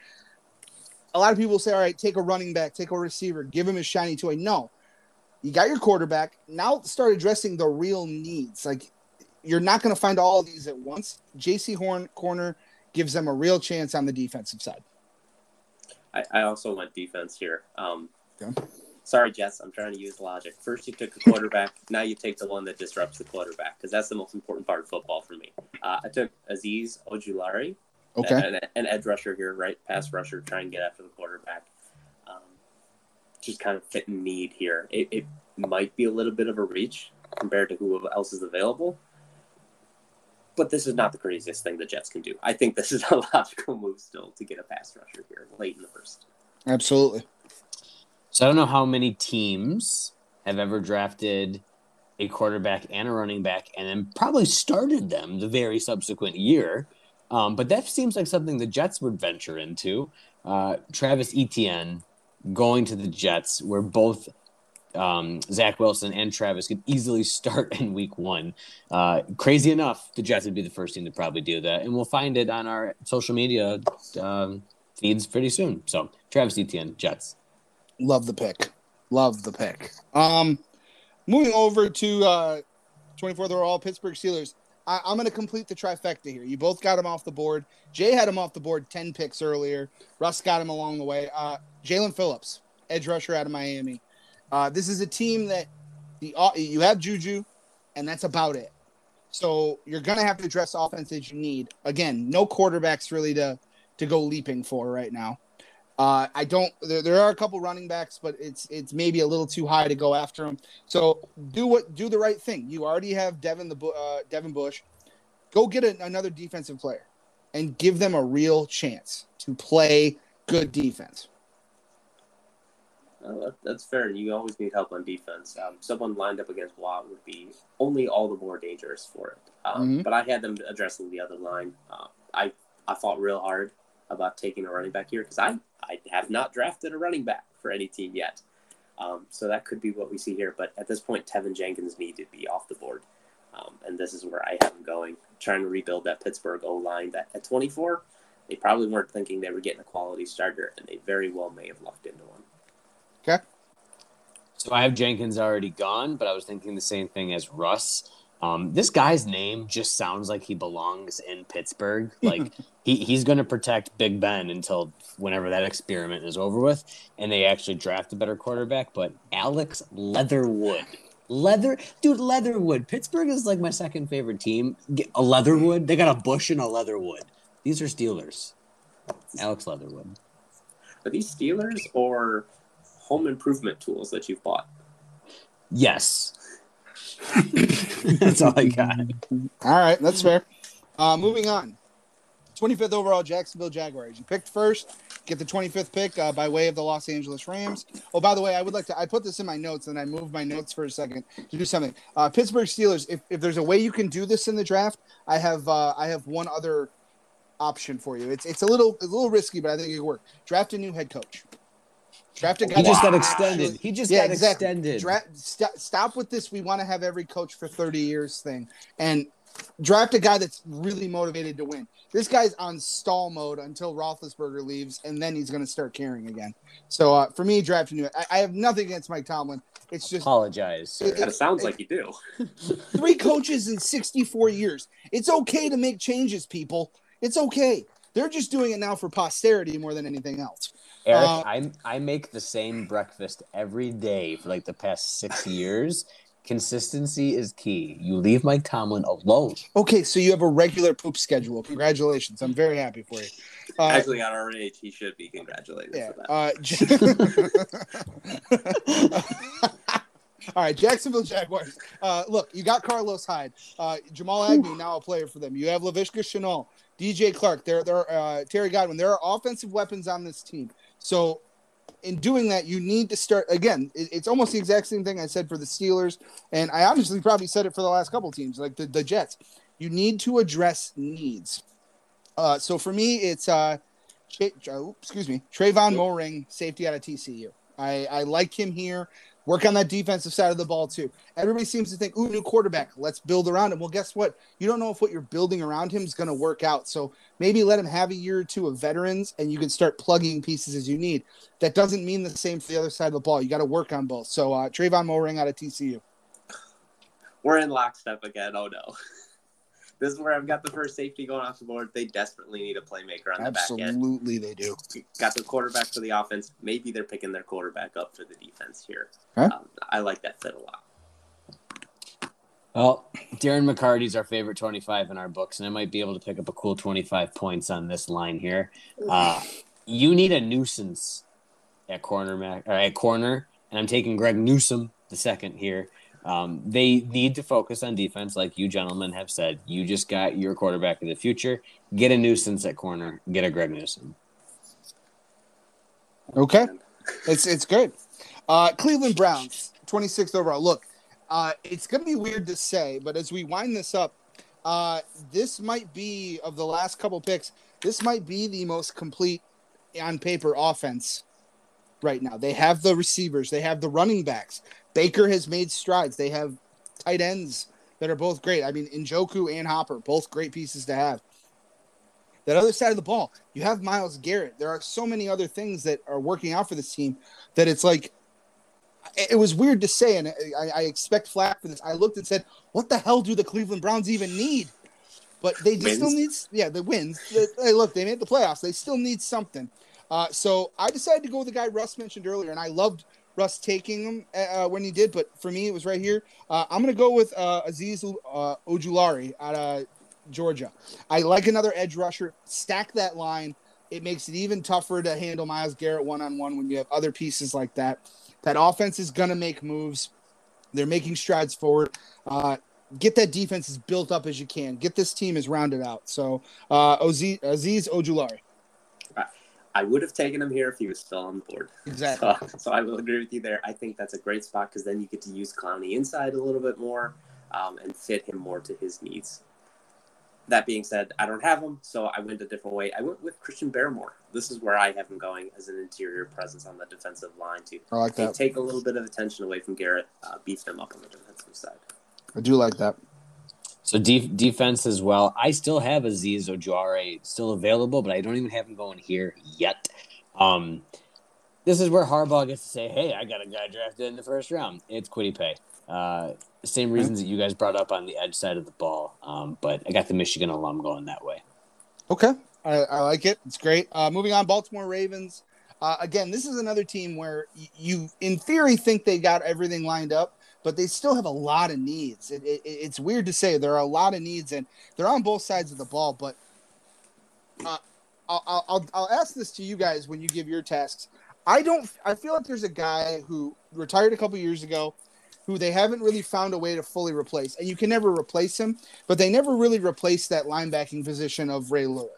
S3: A lot of people say, all right, take a running back, take a receiver, give him his shiny toy. No, you got your quarterback. Now start addressing the real needs. Like, you're not going to find all of these at once. J C Horn corner gives them a real chance on the defensive side.
S5: I, I also went defense here. Um,
S3: Okay.
S5: Sorry, Jess, I'm trying to use logic. First, you took a quarterback. Now you take the one that disrupts the quarterback, because that's the most important part of football for me. Uh, I took Azeez Ojulari,
S3: Okay.
S5: an, an edge rusher here, right? Pass rusher, try and get after the quarterback. Um, just kind of fit in need here. It, it might be a little bit of a reach compared to who else is available, but this is not the craziest thing the Jets can do. I think this is a logical move still to get a pass rusher here late in the first.
S3: Absolutely.
S4: So I don't know how many teams have ever drafted a quarterback and a running back and then probably started them the very subsequent year. Um, but that seems like something the Jets would venture into. Uh, Travis Etienne going to the Jets, where both um, Zach Wilson and Travis could easily start in week one. Uh, crazy enough, the Jets would be the first team to probably do that. And we'll find it on our social media um, feeds pretty soon. So Travis Etienne, Jets.
S3: Love the pick. Love the pick. Um, moving over to uh, twenty-fourth overall, Pittsburgh Steelers. I, I'm going to complete the trifecta here. You both got him off the board. Jay had him off the board ten picks earlier. Russ got him along the way. Uh, Jalen Phillips, edge rusher out of Miami. Uh, this is a team that the uh, you have Juju, and that's about it. So you're going to have to address offense that you need. Again, no quarterbacks really to to go leaping for right now. Uh, I don't. There, there are a couple running backs, but it's it's maybe a little too high to go after them. So do what do the right thing. You already have Devin the uh, Devin Bush. Go get a, another defensive player, and give them a real chance to play good defense.
S5: Uh, that, that's fair. You always need help on defense. Um, someone lined up against Watt would be only all the more dangerous for it. Um,
S3: Mm-hmm.
S5: But I had them addressing the other line. Uh, I I fought real hard about taking a running back here because I, I have not drafted a running back for any team yet. Um, so that could be what we see here. But at this point, Tevin Jenkins needs to be off the board. Um, and this is where I have him going, trying to rebuild that Pittsburgh O-line that at twenty-four, they probably weren't thinking they were getting a quality starter, and they very well may have lucked into one.
S3: Okay.
S4: So I have Jenkins already gone, but I was thinking the same thing as Russ. Um, this guy's name just sounds like he belongs in Pittsburgh. Like he, he's going to protect Big Ben until whenever that experiment is over with, and they actually draft a better quarterback. But Alex Leatherwood, Leather, dude, Leatherwood. Pittsburgh is like my second favorite team. Get a Leatherwood. They got a Bush and a Leatherwood. These are Steelers. Alex Leatherwood.
S5: Are these Steelers or home improvement tools that you've bought?
S4: Yes. That's all I got.
S3: All right, that's fair. Uh, moving on. twenty-fifth overall, Jacksonville Jaguars. You picked first, get the twenty-fifth pick uh, by way of the Los Angeles Rams. Oh, by the way, I would like to, I put this in my notes and I moved my notes for a second to do something. Uh, Pittsburgh Steelers, if, if there's a way you can do this in the draft, I have uh, I have one other option for you. It's it's a little a little risky, but I think it could work. Draft a new head coach. Draft a guy.
S4: He just
S3: that-
S4: got extended. He just
S3: yeah,
S4: got
S3: exactly.
S4: extended.
S3: Dra- st- stop with this. We want to have every coach for thirty years thing, and draft a guy that's really motivated to win. This guy's on stall mode until Roethlisberger leaves, and then he's going to start caring again. So uh, for me, draft a new. I, I have nothing against Mike Tomlin. It's just
S4: Apologize. Sir.
S3: It-
S5: Kind of sounds like you do.
S3: three coaches in sixty-four years. It's okay to make changes, people. It's okay. They're just doing it now for posterity more than anything else.
S4: Eric,
S3: Uh,
S4: I I make the same breakfast every day for like the past six years. Consistency is key. You leave Mike Tomlin alone.
S3: Okay, so you have a regular poop schedule. Congratulations. I'm very happy for you. Uh,
S5: Actually, at our age, he should be congratulated
S3: yeah.
S5: for that.
S3: Uh, all right, Jacksonville Jaguars. Uh, look, you got Carlos Hyde. Uh, Jamal Agnew, now a player for them. You have Laviska Shenault, D J Clark, there, there, uh, Terry Godwin. There are offensive weapons on this team. So in doing that, you need to start again. It, it's almost the exact same thing I said for the Steelers, and I honestly probably said it for the last couple of teams, like the, the Jets. You need to address needs. Uh, so for me, it's uh, Ch- oh, excuse me, Trayvon Moring, safety out of T C U. I, I like him here. Work on that defensive side of the ball too. Everybody seems to think, ooh, new quarterback. Let's build around him. Well, guess what? You don't know if what you're building around him is going to work out. So maybe let him have a year or two of veterans, and you can start plugging pieces as you need. That doesn't mean the same for the other side of the ball. You got to work on both. So uh, Trayvon Moring out of T C U.
S5: We're in lockstep again. Oh, no. This is where I've got the first safety going off the board. They desperately need a playmaker on the back end.
S3: Absolutely, they do.
S5: Got the quarterback for the offense. Maybe they're picking their quarterback up for the defense here.
S3: Huh?
S5: Um, I like that fit a lot.
S4: Well, Darren McCarty's our favorite twenty-five in our books, and I might be able to pick up a cool twenty-five points on this line here. Uh, you need a nuisance at corner, or at corner, and I'm taking Greg Newsome the second here. Um, they need to focus on defense, like you gentlemen have said. You just got your quarterback of the future. Get a nuisance at corner. Get a Greg Newsome.
S3: Okay, it's it's good. Uh, Cleveland Browns, twenty-sixth overall. Look, uh, it's going to be weird to say, but as we wind this up, uh, this might be, of the last couple picks, this might be the most complete on paper offense right now. They have the receivers. They have the running backs. Baker has made strides. They have tight ends that are both great. I mean, Njoku and Hopper, both great pieces to have. That other side of the ball, you have Myles Garrett. There are so many other things that are working out for this team that it's like, it was weird to say, and I, I expect flack for this. I looked and said, what the hell do the Cleveland Browns even need? But they
S5: Wins.
S3: still need, yeah, the wins. Hey, look, they made the playoffs. They still need something. Uh, so I decided to go with the guy Russ mentioned earlier, and I loved Russ taking him uh, when he did, but for me, it was right here. Uh, I'm going to go with uh, Azeez uh, Ojulari out of Georgia. I like another edge rusher. Stack that line. It makes it even tougher to handle Myles Garrett one-on-one when you have other pieces like that. That offense is going to make moves. They're making strides forward. Uh, get that defense as built up as you can. Get this team as rounded out. So uh, Azeez, Azeez Ojulari.
S5: I would have taken him here if he was still on the board.
S3: Exactly.
S5: So, so I will agree with you there. I think that's a great spot because then you get to use Clowney inside a little bit more um, and fit him more to his needs. That being said, I don't have him, so I went a different way. I went with Christian Barrymore. This is where I have him going as an interior presence on the defensive line to
S3: I like that.
S5: take a little bit of attention away from Garrett, uh, beef him up on the defensive side.
S3: I do like that.
S4: So def- defense as well. I still have Azeez Ojulari still available, but I don't even have him going here yet. Um, this is where Harbaugh gets to say, hey, I got a guy drafted in the first round. It's Kwity Paye. Uh, same reasons that you guys brought up on the edge side of the ball, um, but I got the Michigan alum going that way.
S3: Okay. I, I like it. It's great. Uh, moving on, Baltimore Ravens. Uh, again, this is another team where y- you, in theory, think they got everything lined up, but they still have a lot of needs. It, it, it's weird to say. There are a lot of needs, and they're on both sides of the ball. But uh, I'll, I'll, I'll ask this to you guys when you give your tasks. I don't. I feel like there's a guy who retired a couple years ago who they haven't really found a way to fully replace. And you can never replace him, but they never really replaced that linebacking position of Ray Lewis.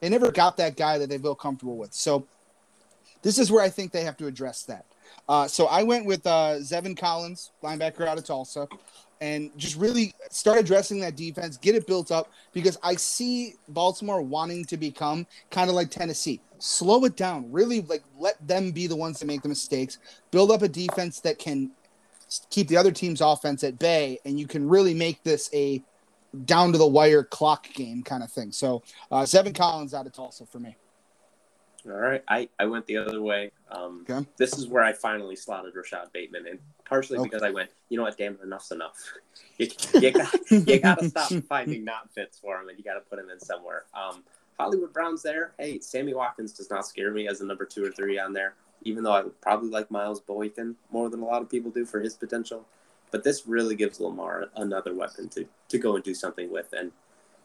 S3: They never got that guy that they feel comfortable with. So this is where I think they have to address that. Uh, so I went with uh, Zevin Collins, linebacker out of Tulsa, and just really start addressing that defense, get it built up, because I see Baltimore wanting to become kind of like Tennessee. Slow it down. Really, like, let them be the ones to make the mistakes. Build up a defense that can keep the other team's offense at bay, and you can really make this a down-to-the-wire clock game kind of thing. So uh, Zevin Collins out of Tulsa for me.
S5: All right. I, I went the other way. Um,
S3: Okay.
S5: This is where I finally slotted Rashad Bateman in, partially
S3: Okay.
S5: because I went, you know what, damn it, enough's enough. You, you got you got to stop finding not fits for him, and you got to put him in somewhere. Um, Hollywood Brown's there. Hey, Sammy Watkins does not scare me as a number two or three on there, even though I would probably like Miles Boykin more than a lot of people do for his potential. But this really gives Lamar another weapon to, to go and do something with, and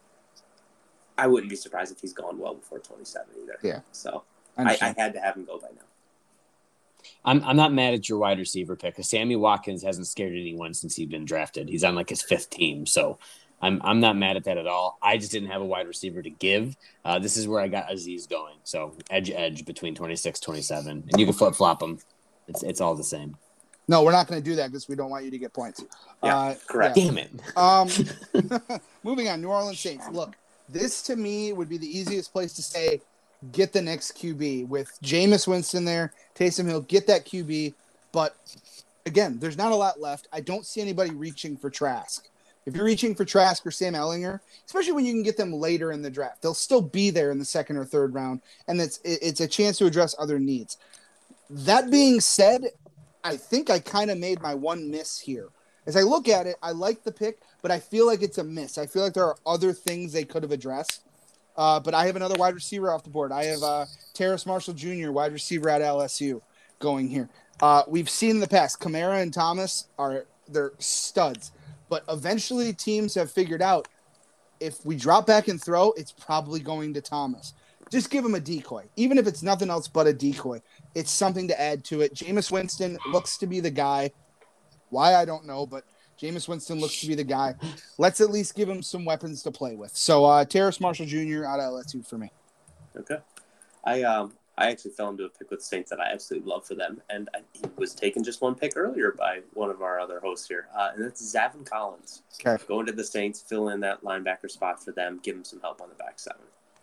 S5: I wouldn't be surprised if he's gone well before twenty-seven either.
S3: Yeah.
S5: So
S3: I
S5: I, I
S3: understand.
S5: had to have him go by now.
S4: I'm I'm not mad at your wide receiver pick because Sammy Watkins hasn't scared anyone since he's been drafted. He's on like his fifth team, so I'm I'm not mad at that at all. I just didn't have a wide receiver to give. Uh, this is where I got Aziz going. So edge edge between twenty-six, twenty-seven, and you can flip flop them. It's it's all the same.
S3: No, we're not going to do that because we don't want you to get points.
S5: Yeah,
S3: uh,
S5: correct.
S3: yeah.
S4: Damn it!
S3: Um, moving on, New Orleans Saints. Look, this to me would be the easiest place to say, get the next Q B with Jameis Winston there, Taysom Hill, get that Q B. But again, there's not a lot left. I don't see anybody reaching for Trask. If you're reaching for Trask or Sam Ehlinger, especially when you can get them later in the draft, they'll still be there in the second or third round, and it's it's a chance to address other needs. That being said, I think I kind of made my one miss here. As I look at it, I like the pick, but I feel like it's a miss. I feel like there are other things they could have addressed. Uh, but I have another wide receiver off the board. I have uh, Terrace Marshall Junior, wide receiver at L S U, going here. Uh, we've seen in the past, Kamara and Thomas are they're studs. But eventually teams have figured out if we drop back and throw, it's probably going to Thomas. Just give him a decoy. Even if it's nothing else but a decoy, it's something to add to it. Jameis Winston looks to be the guy. Why, I don't know, but Jameis Winston looks to be the guy. Let's at least give him some weapons to play with. So uh, Terrace Marshall Junior out of L S U for me.
S5: Okay. I um I actually fell into a pick with Saints that I absolutely love for them, and I, he was taken just one pick earlier by one of our other hosts here, uh, and that's Zavin Collins.
S3: Okay.
S5: Going to the Saints, fill in that linebacker spot for them, give him some help on the back seven.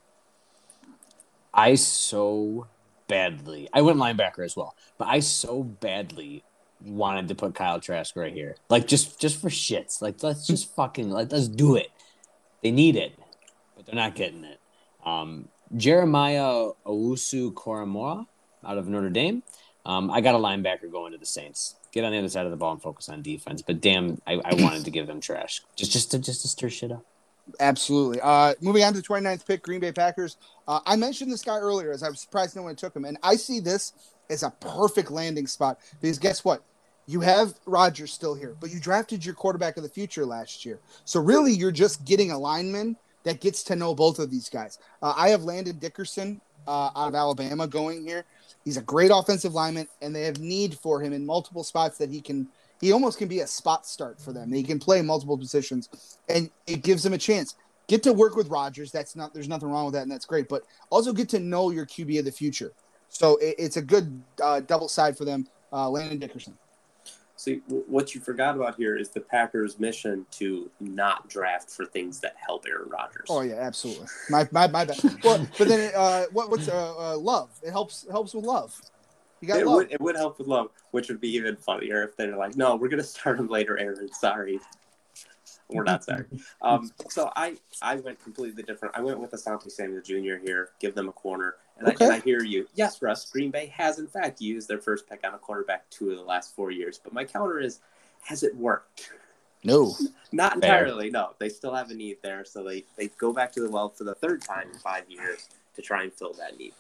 S4: I so badly. I went linebacker as well, but I so badly wanted to put Kyle Trask right here, like just just for shits. Like let's just fucking like let's do it. They need it, but they're not getting it. Um, Jeremiah Owusu Koramoah out of Notre Dame. Um, I got a linebacker going to the Saints. Get on the other side of the ball and focus on defense. But damn, I, I wanted to give them trash just just to just to stir shit up.
S3: Absolutely. Uh, moving on to the twenty-ninth pick, Green Bay Packers. Uh, I mentioned this guy earlier as I was surprised no one took him. And I see this as a perfect landing spot because guess what? You have Rodgers still here, but you drafted your quarterback of the future last year. So really you're just getting a lineman that gets to know both of these guys. Uh, I have Landon Dickerson uh, out of Alabama going here. He's a great offensive lineman, and they have need for him in multiple spots that he can – he almost can be a spot start for them. He can play multiple positions, and it gives him a chance. Get to work with Rodgers. That's not. There's nothing wrong with that, and that's great. But also get to know your Q B of the future. So it, it's a good uh, double side for them. Uh, Landon Dickerson.
S5: See, w- what you forgot about here is the Packers' mission to not draft for things that help Aaron Rodgers.
S3: Oh yeah, absolutely. My my my bad. Well, but then uh, what what's uh, uh, Love? It helps helps with Love. You got
S5: It
S3: Love.
S5: would, it would help with Love, which would be even funnier if they're like, no, we're going to start him later, Aaron. Sorry. We're not sorry. Um, so I, I went completely different. I went with Asante Samuel Junior here, give them a corner. And,
S3: Okay.
S5: I, and I hear you. Yes, Russ, Green Bay has, in fact, used their first pick on a quarterback two of the last four years. But my counter is, has it worked?
S3: No.
S5: Not
S4: Fair.
S5: entirely, no. They still have a need there. So they, they go back to the well for the third time in five years to try and fill that need.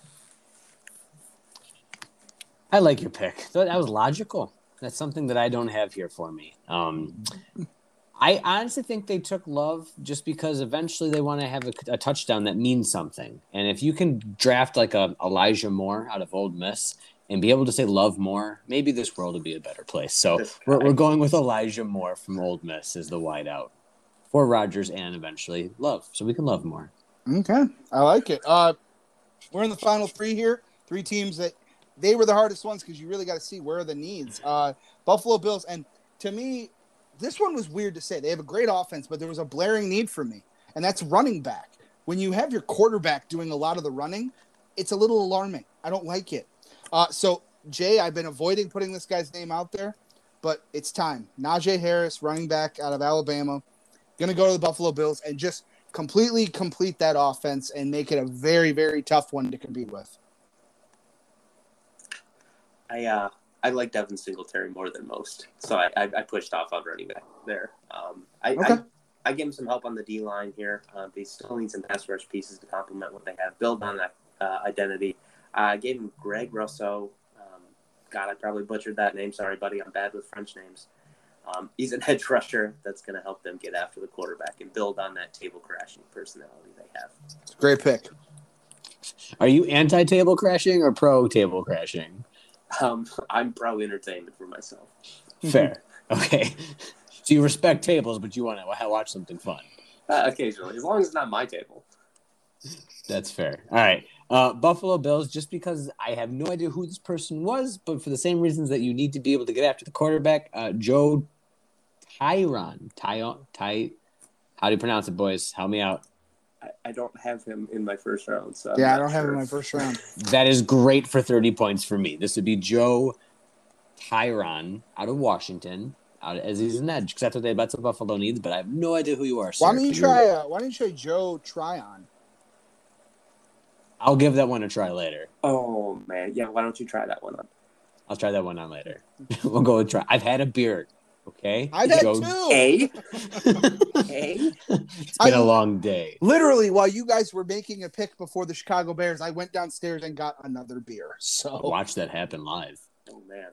S4: I like your pick. That that was logical. That's something that I don't have here for me. Um, I honestly think they took Love just because eventually they want to have a, a touchdown that means something. And if you can draft like a Elijah Moore out of Ole Miss and be able to say Love Moore, maybe this world will be a better place. So
S5: This
S4: we're,
S5: guy.
S4: we're going with Elijah Moore from Ole Miss as the wideout for Rodgers and eventually Love. So we can love more.
S3: Okay, I like it. Uh, we're in the final three here. Three teams that they were the hardest ones because you really got to see where are the needs. Uh, Buffalo Bills, and to me, this one was weird to say. They have a great offense, but there was a blaring need for me, and that's running back. When you have your quarterback doing a lot of the running, it's a little alarming. I don't like it. Uh, so, Jay, I've been avoiding putting this guy's name out there, but it's time. Najee Harris, running back out of Alabama, going to go to the Buffalo Bills and just completely complete that offense and make it a very, very tough one to compete with.
S5: I uh, I like Devin Singletary more than most, so I, I, I pushed off on running back there. Um, I,
S3: Okay.
S5: I I give him some help on the D line here. Uh, they still need some pass rush pieces to complement what they have. Build on that uh, identity. I gave him Greg Rousseau. Um, God, I probably butchered that name. Sorry, buddy. I'm bad with French names. Um, he's an edge rusher that's going to help them get after the quarterback and build on that table crashing personality they have.
S3: Great pick.
S4: Are you anti-table crashing or pro-table crashing?
S5: Um, I'm pro entertainment for myself.
S4: Fair. Okay. So you respect tables, but you want to watch something fun.
S5: Uh, occasionally, as long as it's not my table.
S4: That's fair. All right. Uh, Buffalo Bills, just because I have no idea who this person was, but for the same reasons that you need to be able to get after the quarterback, uh, Joe Tyron. Ty, Ty, how do you pronounce it, boys? Help me out.
S5: I, I don't have him in my first round. So I'm
S3: Yeah, I
S5: not
S3: don't have
S5: sure.
S3: him in my first round.
S4: That is great for thirty points for me. This would be Joe Tyron out of Washington. Out as he's an edge, because that's what they that's what Buffalo needs, but I have no idea who you are.
S3: Why
S4: sir.
S3: don't you
S4: Can
S3: try? Uh, why don't you try Joe Tryon?
S4: I'll give that one a try later.
S5: Oh, man. Yeah, why don't you try that one on?
S4: I'll try that one on later. We'll go and try. I've had a beer. Okay,
S3: I've had
S4: Joe-
S3: two.
S5: A? A?
S4: It's been
S3: I-
S4: a long day.
S3: Literally, while you guys were making a pick before the Chicago Bears, I went downstairs and got another beer. So
S4: Watch that happen live.
S5: Oh, man.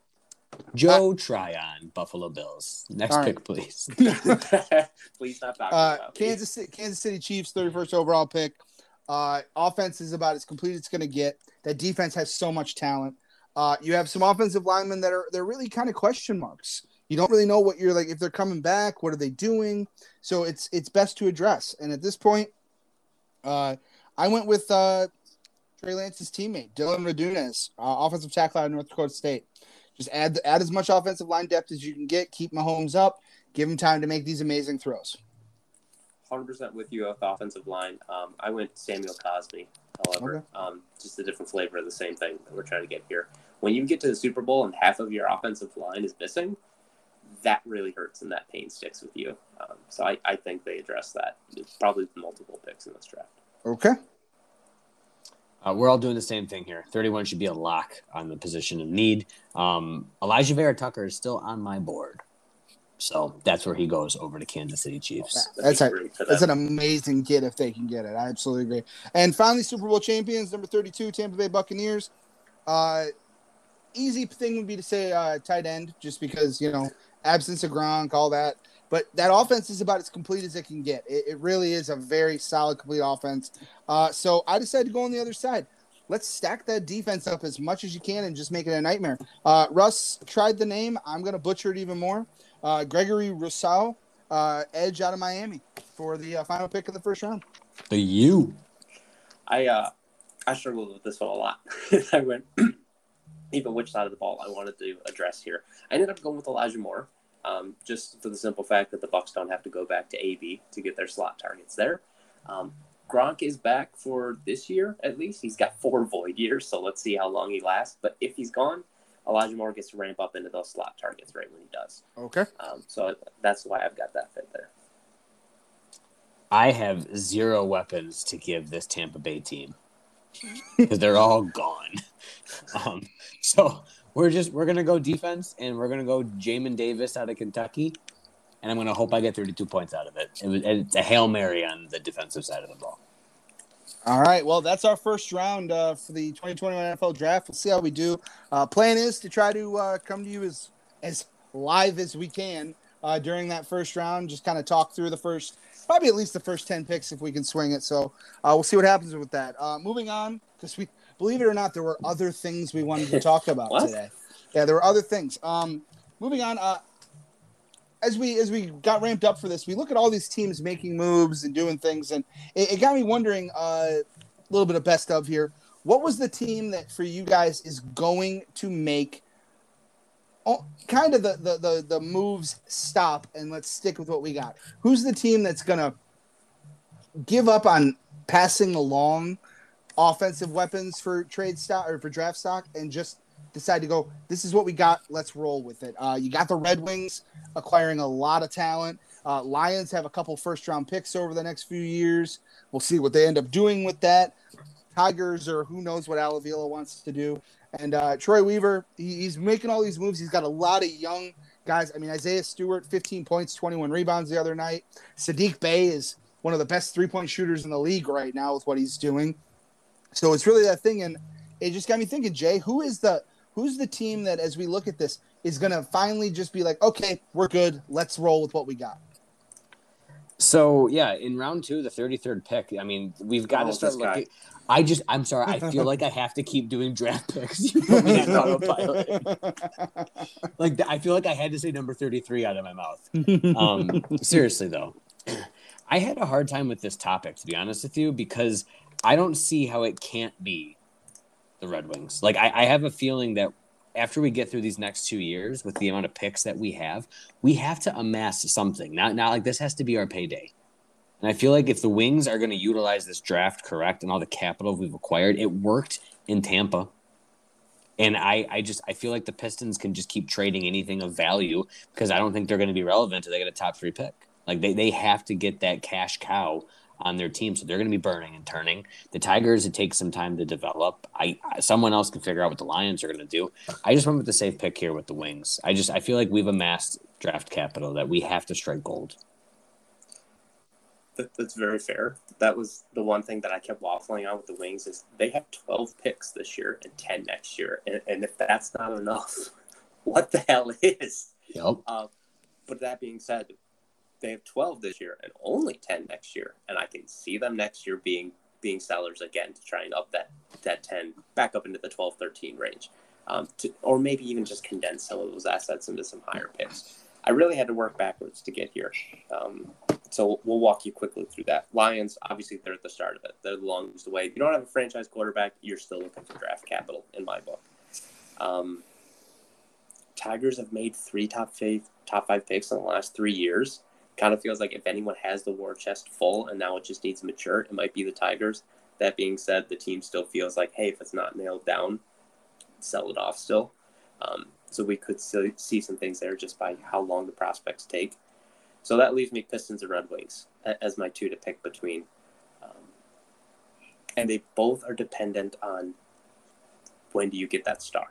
S4: Joe Tryon, Buffalo Bills. Next
S3: All right.
S4: pick, please.
S5: Please not talk
S3: Uh,
S5: about me.
S3: Kansas City, Kansas City Chiefs, thirty-first overall pick. Uh, offense is about as complete as it's going to get. That defense has so much talent. Uh, you have some offensive linemen that are they're really kind of question marks. You don't really know what you're like if they're coming back. What are they doing? So it's it's best to address. And at this point, uh, I went with uh, Trey Lance's teammate Dylan Radunez, uh, offensive tackle out of North Dakota State. Just add add as much offensive line depth as you can get. Keep Mahomes up. Give him time to make these amazing throws.
S5: one hundred percent with you with the offensive line. Um, I went Samuel Cosby, however.
S3: Okay.
S5: Um, just a different flavor of the same thing that we're trying to get here. When you get to the Super Bowl and half of your offensive line is missing, that really hurts and that pain sticks with you. Um, so I, I think they address that. Probably multiple picks in this draft.
S3: Okay.
S4: Uh, we're all doing the same thing here. thirty-one should be a lock on the position of need. Um, Elijah Vera Tucker is still on my board. So that's where he goes over to Kansas City Chiefs.
S3: That's
S5: That'd
S3: a,
S5: be great for
S3: that's
S5: them.
S3: an amazing get if they can get it. I absolutely agree. And finally, Super Bowl champions, number thirty-two, Tampa Bay Buccaneers. Uh, easy thing would be to say uh, tight end, just because, you know, absence of Gronk, all that. But that offense is about as complete as it can get. It, it really is a very solid, complete offense. Uh, so I decided to go on the other side. Let's stack that defense up as much as you can and just make it a nightmare. Uh, Russ tried the name. I'm going to butcher it even more. Uh, Gregory Rousseau, uh, edge out of Miami for the uh, final pick of the first round.
S4: The U.
S5: I uh, I struggled with this one a lot. I went even which side of the ball I wanted to address here. I ended up going with Elijah Moore, um, just for the simple fact that the Bucs don't have to go back to A B to get their slot targets there. Um, Gronk is back for this year at least. He's got four void years, so let's see how long he lasts. But if he's gone, Elijah Moore gets to ramp up into those slot targets right when he does.
S3: Okay.
S5: Um, so that's why I've got that fit there.
S4: I have zero weapons to give this Tampa Bay team because they're all gone. Um, so we're just we're gonna go defense, and we're gonna go Jamin Davis out of Kentucky, and I'm gonna hope I get thirty-two points out of it. It was it's a Hail Mary on the defensive side of the ball.
S3: All right. Well, that's our first round uh, for the twenty twenty-one N F L Draft. We'll see how we do. Uh, plan is to try to uh, come to you as as live as we can uh, during that first round. Just kind of talk through the first, probably at least the first ten picks if we can swing it. So uh, we'll see what happens with that. Uh, moving on, because we believe it or not, there were other things we wanted to talk about
S5: What?
S3: today. Yeah, there were other things. Um, moving on. Uh, As we as we got ramped up for this, we look at all these teams making moves and doing things, and it, it got me wondering. Uh, little bit of best of here. What was the team that for you guys is going to make oh, kind of the, the, the, the moves stop and let's stick with what we got? Who's the team that's going to give up on passing along offensive weapons for trade stock or for draft stock and just decide to go, this is what we got, let's roll with it? Uh, you got the Red Wings acquiring a lot of talent. Uh, Lions have a couple first-round picks over the next few years. We'll see what they end up doing with that. Tigers, or who knows what Al Avila wants to do. And uh, Troy Weaver, he, he's making all these moves. He's got a lot of young guys. I mean, Isaiah Stewart, fifteen points, twenty-one rebounds the other night. Sadiq Bey is one of the best three-point shooters in the league right now with what he's doing. So it's really that thing. And it just got me thinking, Jay, who is the who's the team that, as we look at this, is going to finally just be like, okay, we're good. Let's roll with what we got.
S4: So, yeah, in round two, the thirty-third pick, I mean, we've got
S5: Oh,
S4: to start
S5: this guy.
S4: looking. I just, I'm sorry, I feel like I have to keep doing draft picks. You put me on autopilot. Like, I feel like I had to say number thirty-three out of my mouth. Um, seriously, though, I had a hard time with this topic, to be honest with you, because I don't see how it can't be the Red Wings. Like, I, I have a feeling that after we get through these next two years with the amount of picks that we have, we have to amass something. Not, not like this has to be our payday. And I feel like if the Wings are going to utilize this draft correct and all the capital we've acquired, it worked in Tampa. And I, I just I feel like the Pistons can just keep trading anything of value because I don't think they're going to be relevant until they get a top three pick. Like they, they have to get that cash cow on their team, so they're going to be burning and turning. The Tigers, it takes some time to develop. I someone else can figure out what the Lions are going to do. I just went with the safe pick here with the Wings. I just I feel like we've amassed draft capital that we have to strike gold.
S5: That, that's very fair. That was the one thing that I kept waffling on with the Wings is they have twelve picks this year and ten next year, and, and if that's not enough, what the hell is?
S4: Yep.
S5: Uh, but that being said, they have twelve this year and only ten next year, and I can see them next year being being sellers again to try and up that, that ten back up into the twelve, thirteen range, um, to, or maybe even just condense some of those assets into some higher picks. I really had to work backwards to get here, um, so we'll walk you quickly through that. Lions, obviously, they're at the start of it. They're the longest away. If you don't have a franchise quarterback, you're still looking for draft capital in my book. Um, Tigers have made three top five, top five picks in the last three years. Kind of feels like if anyone has the war chest full and now it just needs to mature, it might be the Tigers. That being said, the team still feels like, hey, if it's not nailed down, sell it off still. Um, so we could still see some things there just by how long the prospects take. So that leaves me Pistons and Red Wings as my two to pick between. Um, and they both are dependent on when do you get that star.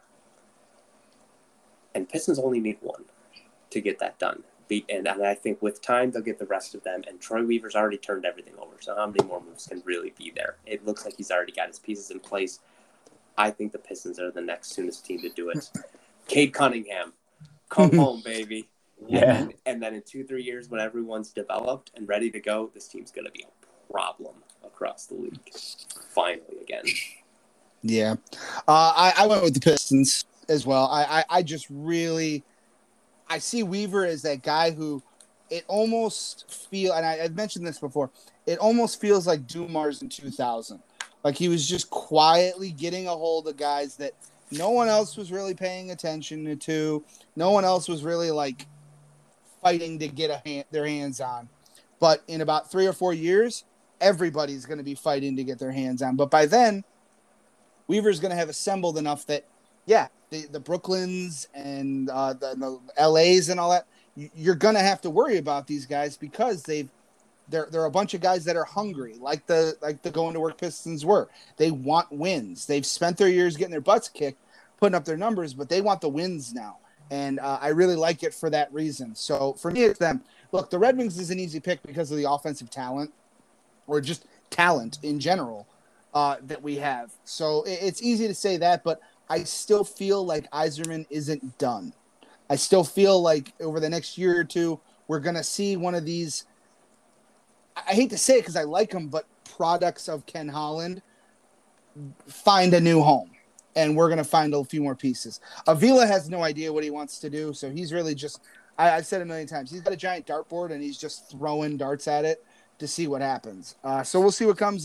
S5: And Pistons only need one to get that done. And, and I think with time, they'll get the rest of them. And Troy Weaver's already turned everything over. So how many more moves can really be there? It looks like he's already got his pieces in place. I think the Pistons are the next soonest team to do it. Cade Cunningham, come home, baby.
S4: Yeah.
S5: And then, and then in two, three years, when everyone's developed and ready to go, this team's going to be a problem across the league. Finally, again.
S3: Yeah. Uh, I, I went with the Pistons as well. I, I, I just really... I see Weaver as that guy who it almost feel, and I, I've mentioned this before, it almost feels like Dumars in two thousand. Like he was just quietly getting a hold of guys that no one else was really paying attention to. No one else was really like fighting to get a hand, their hands on. But in about three or four years, everybody's going to be fighting to get their hands on. But by then, Weaver's going to have assembled enough that, yeah, the, the Brooklyns and uh, the, the L A's and all that, you're going to have to worry about these guys because they've they're they're a bunch of guys that are hungry, like the like the going to work Pistons were. They want wins. They've spent their years getting their butts kicked, putting up their numbers, but they want the wins now. And uh, I really like it for that reason. So for me, it's them. Look, the Red Wings is an easy pick because of the offensive talent, or just talent in general uh, that we have. So it, it's easy to say that, but I still feel like Yzerman isn't done. I still feel like over the next year or two, we're going to see one of these, I hate to say it because I like them, but products of Ken Holland find a new home. And we're going to find a few more pieces. Avila has no idea what he wants to do, so he's really just, I, I've said a million times, he's got a giant dartboard, and he's just throwing darts at it to see what happens. Uh, so we'll see what comes in.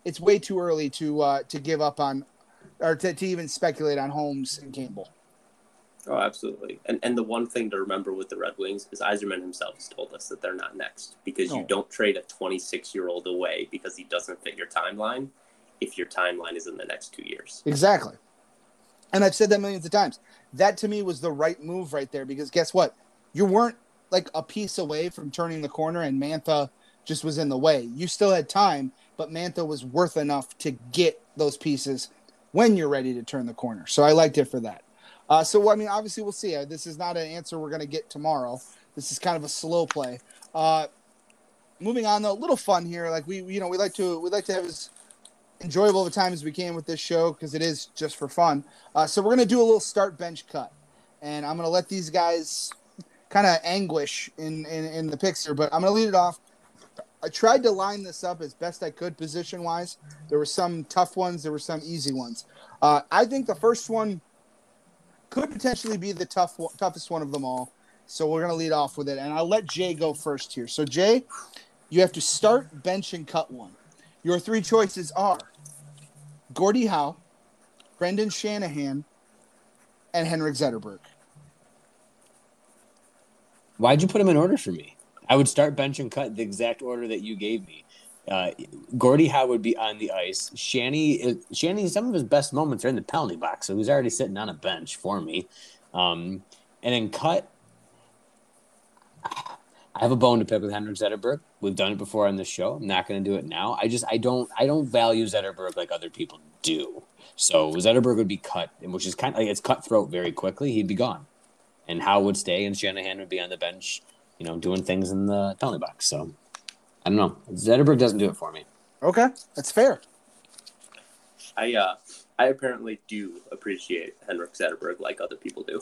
S3: it's way too early to uh, to give up on or to, to even speculate on Holmes and Campbell.
S5: Oh, absolutely. And and the one thing to remember with the Red Wings is Yzerman himself has told us that they're not next because
S3: No.
S5: you don't trade a twenty-six-year-old away because he doesn't fit your timeline if your timeline is in the next two years.
S3: Exactly. And I've said that millions of times. That to me was the right move right there because guess what? You weren't like a piece away from turning the corner and Mantha just was in the way. You still had time, but Mantha was worth enough to get those pieces when you're ready to turn the corner. So I liked it for that. Uh, so, I mean, obviously we'll see. Uh, this is not an answer we're going to get tomorrow. This is kind of a slow play. Uh, moving on, though, a little fun here. Like we, you know, we like to we like to have as enjoyable of a time as we can with this show because it is just for fun. Uh, so we're going to do a little start bench cut, and I'm going to let these guys kind of anguish in, in in the picks here. But I'm going to lead it off. I tried to line this up as best I could position wise. There were some tough ones. There were some easy ones. Uh, I think the first one could potentially be the tough, toughest one of them all. So we're going to lead off with it. And I'll let Jay go first here. So, Jay, you have to start, bench, and cut one. Your three choices are Gordie Howe, Brendan Shanahan, and Henrik Zetterberg.
S4: Why'd you put them in order for me? I would start, bench, and cut the exact order that you gave me. Uh, Gordie Howe would be on the ice. Shanny, Shanny, some of his best moments are in the penalty box, so he's already sitting on a bench for me. Um, and then cut, I have a bone to pick with Henrik Zetterberg. We've done it before on this show. I'm not going to do it now. I just I don't I don't value Zetterberg like other people do. So Zetterberg would be cut, which is kind of like it's cutthroat very quickly. He'd be gone, and Howe would stay, and Shanahan would be on the bench, you know, doing things in the penalty box. So. I don't know. Zetterberg doesn't do it for me.
S3: Okay, that's fair.
S5: I uh, I apparently do appreciate Henrik Zetterberg like other people do.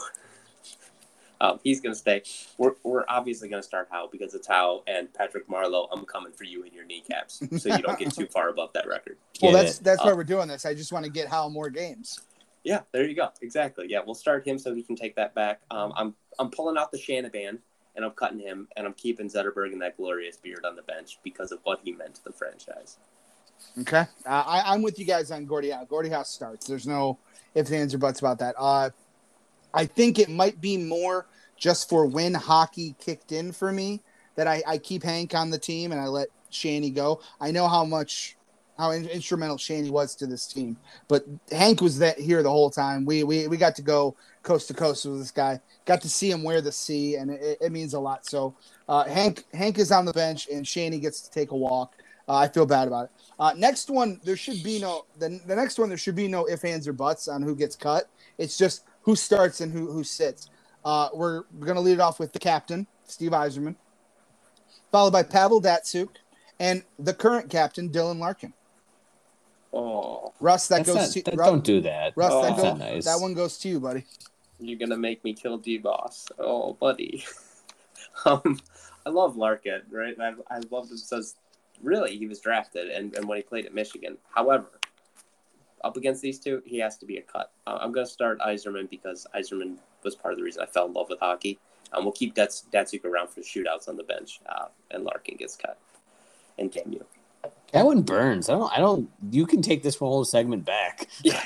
S5: um, he's going to stay. We're we're obviously going to start Howe because it's Howe and Patrick Marleau. I'm coming for you in your kneecaps, so you don't get too far above that record.
S3: Well,
S4: Get
S3: that's
S4: it.
S3: that's
S5: Uh,
S3: why we're doing this. I just want to get Howe more games.
S5: Yeah, there you go. Exactly. Yeah, we'll start him so he can take that back. Um, I'm I'm pulling out the Shanahan. And I'm cutting him, and I'm keeping Zetterberg and that glorious beard on the bench because of what he meant to the franchise.
S3: Okay, uh, I, I'm with you guys on Gordie Howe. Gordie Howe starts. There's no ifs, ands, or buts about that. Uh, I think it might be more just for when hockey kicked in for me that I, I keep Hank on the team and I let Shanny go. I know how much how in, instrumental Shanny was to this team, but Hank was that here the whole time. We we we got to go coast to coast with this guy. Got to see him wear the C, and it, it means a lot. So uh, Hank Hank is on the bench, and Shanny gets to take a walk. Uh, I feel bad about it. Uh, next one, there should be no the, the next one. There should be no ifs, ands, or buts on who gets cut. It's just who starts and who who sits. Uh, we're we're gonna lead it off with the captain, Steve Yzerman, followed by Pavel Datsyuk, and the current captain, Dylan Larkin.
S5: Oh,
S3: Russ, that
S4: That's
S3: goes
S4: not,
S3: to
S4: that,
S3: Russ,
S4: don't do that.
S3: Russ,
S5: Oh,
S3: that,
S4: That's
S3: goes,
S4: not nice.
S3: that one goes to you, buddy.
S5: you're gonna make me kill D-Boss. Oh, buddy. um, I love Larkin, right? I I love him since really he was drafted and, and when he played at Michigan. However, up against these two, he has to be a cut. Uh, I'm gonna start Yzerman because Yzerman was part of the reason I fell in love with hockey. Um, we'll keep Dats- Datsyuk around for shootouts on the bench, uh, and Larkin gets cut. And damn you.
S4: That one burns. I don't. I don't. You can take this whole segment back.
S5: Yeah.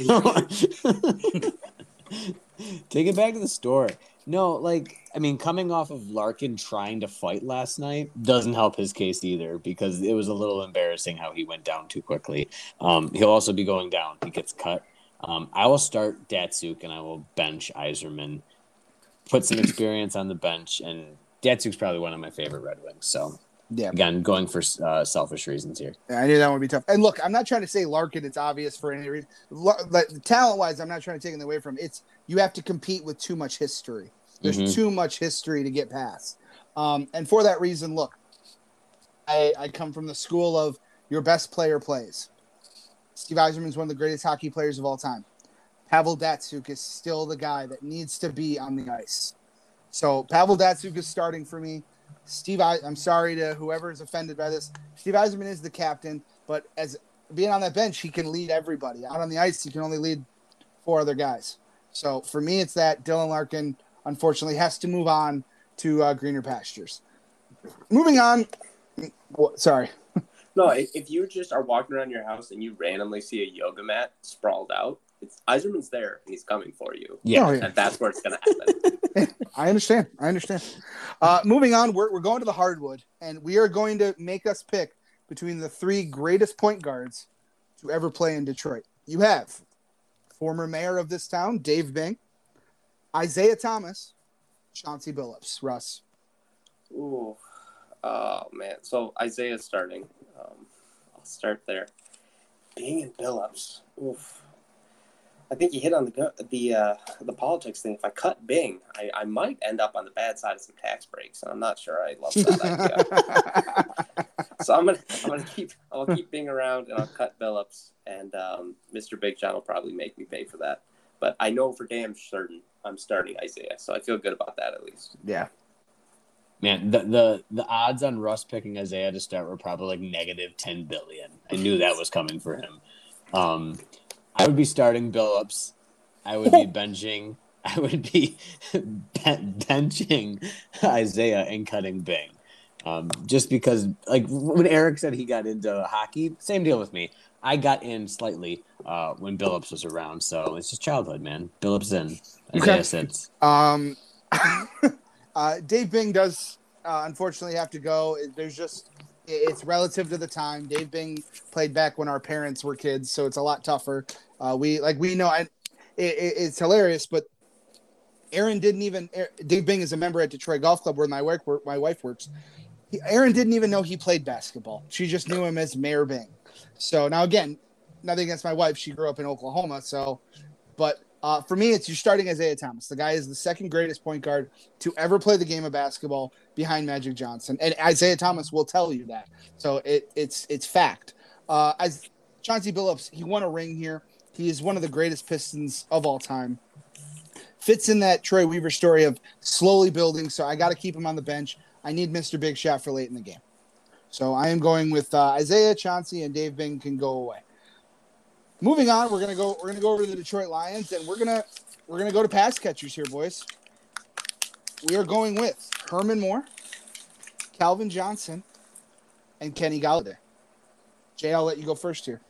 S4: Take it back to the store. No, like I mean, coming off of Larkin trying to fight last night doesn't help his case either because it was a little embarrassing how he went down too quickly. Um, he'll also be going down. He gets cut. Um, I will start Datsyuk and I will bench Yzerman. Put some experience on the bench, and Datsuk's probably one of my favorite Red Wings. So.
S3: Yeah.
S4: Again, going for uh, selfish reasons here.
S3: Yeah, I knew that one would be tough. And look, I'm not trying to say Larkin, it's obvious for any reason. Like, talent-wise, I'm not trying to take it away from it. It's you have to compete with too much history. There's
S4: Mhm.
S3: too much history to get past. Um, and for that reason, look, I, I come from the school of your best player plays. Steve Yzerman is one of the greatest hockey players of all time. Pavel Datsyuk is still the guy that needs to be on the ice. So Pavel Datsyuk is starting for me. Steve, I, I'm sorry to whoever is offended by this. Steve Yzerman is the captain, but as being on that bench, he can lead everybody. Out on the ice, he can only lead four other guys. So for me, it's that Dylan Larkin, unfortunately, has to move on to uh, greener pastures. Moving on. Well, sorry.
S5: No, if, if you just are walking around your house and you randomly see a yoga mat sprawled out, it's Iserman's there and he's coming for you.
S4: Yeah.
S3: Oh, yeah.
S5: And that's where it's going to happen.
S3: I understand. I understand. Uh, moving on, we're, we're going to the hardwood, and we are going to make us pick between the three greatest point guards to ever play in Detroit. You have former mayor of this town, Dave Bing, Isaiah Thomas, Chauncey Billups. Russ.
S5: Ooh. Oh, man. So Isaiah's starting. Um, I'll start there. Bing and Billups. Oof. I think you hit on the the uh, the politics thing. If I cut Bing, I, I might end up on the bad side of some tax breaks, and I'm not sure I love that idea. So I'm gonna I'm gonna keep I'll keep Bing around, and I'll cut Billups, and um, Mister Big John will probably make me pay for that. But I know for damn certain I'm starting Isaiah, so I feel good about that at least.
S3: Yeah.
S4: Man, the, the the odds on Russ picking Isaiah to start were probably like negative ten billion. I knew that was coming for him. Um, I would be starting Billups. I would be benching. I would be ben- benching Isaiah and cutting Bing. Um, just because, like when Eric said he got into hockey, same deal with me. I got in slightly uh, when Billups was around, so it's just childhood, man. Billups in. Isaiah
S3: Okay.
S4: sits.
S3: Um, uh, Dave Bing does uh, unfortunately have to go. There's just it's relative to the time. Dave Bing played back when our parents were kids, so it's a lot tougher. Uh, we like we know, I, it, it, it's hilarious, but Aaron didn't even. Dave Bing is a member at Detroit Golf Club where my wife my wife works. He, Aaron didn't even know he played basketball. She just knew him as Mayor Bing. So now again, nothing against my wife. She grew up in Oklahoma, so but. Uh, for me, it's you're starting Isaiah Thomas. The guy is the second greatest point guard to ever play the game of basketball behind Magic Johnson, and Isaiah Thomas will tell you that. So it, it's it's fact. Uh, as Chauncey Billups, he won a ring here. He is one of the greatest Pistons of all time. Fits in that Troy Weaver story of slowly building. So I got to keep him on the bench. I need Mister Big Shot for late in the game. So I am going with uh, Isaiah, Chauncey, and Dave Bing can go away. Moving on, we're gonna go. We're gonna go over to the Detroit Lions, and we're gonna we're gonna go to pass catchers here, boys. We are going with Herman Moore, Calvin Johnson, and Kenny Galladay. Jay, I'll let you go first here.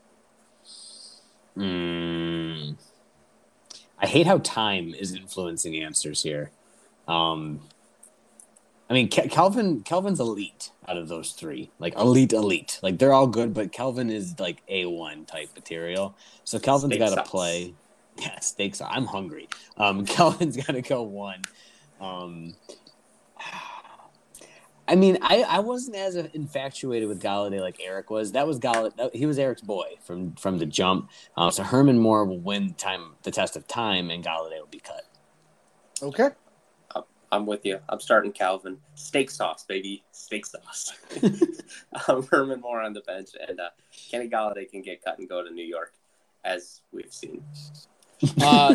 S4: Mm. I hate how time is influencing answers here. Um, I mean, Ke- Kelvin Kelvin's elite out of those three. Like, elite, elite. Like, they're all good, but Kelvin is, like, A one type material. So Kelvin's got to play. Yeah, stakes. I'm hungry. Um, Kelvin's got to go one. Um, I mean, I, I wasn't as infatuated with Galladay like Eric was. That was Galladay. He was Eric's boy from, from the jump. Uh, so Herman Moore will win time the test of time, and Galladay will be cut.
S3: Okay.
S5: I'm with you. I'm starting Calvin. Steak sauce, baby. Steak sauce. um, Herman Moore on the bench, and uh, Kenny Galladay can get cut and go to New York, as we've seen.
S3: Uh,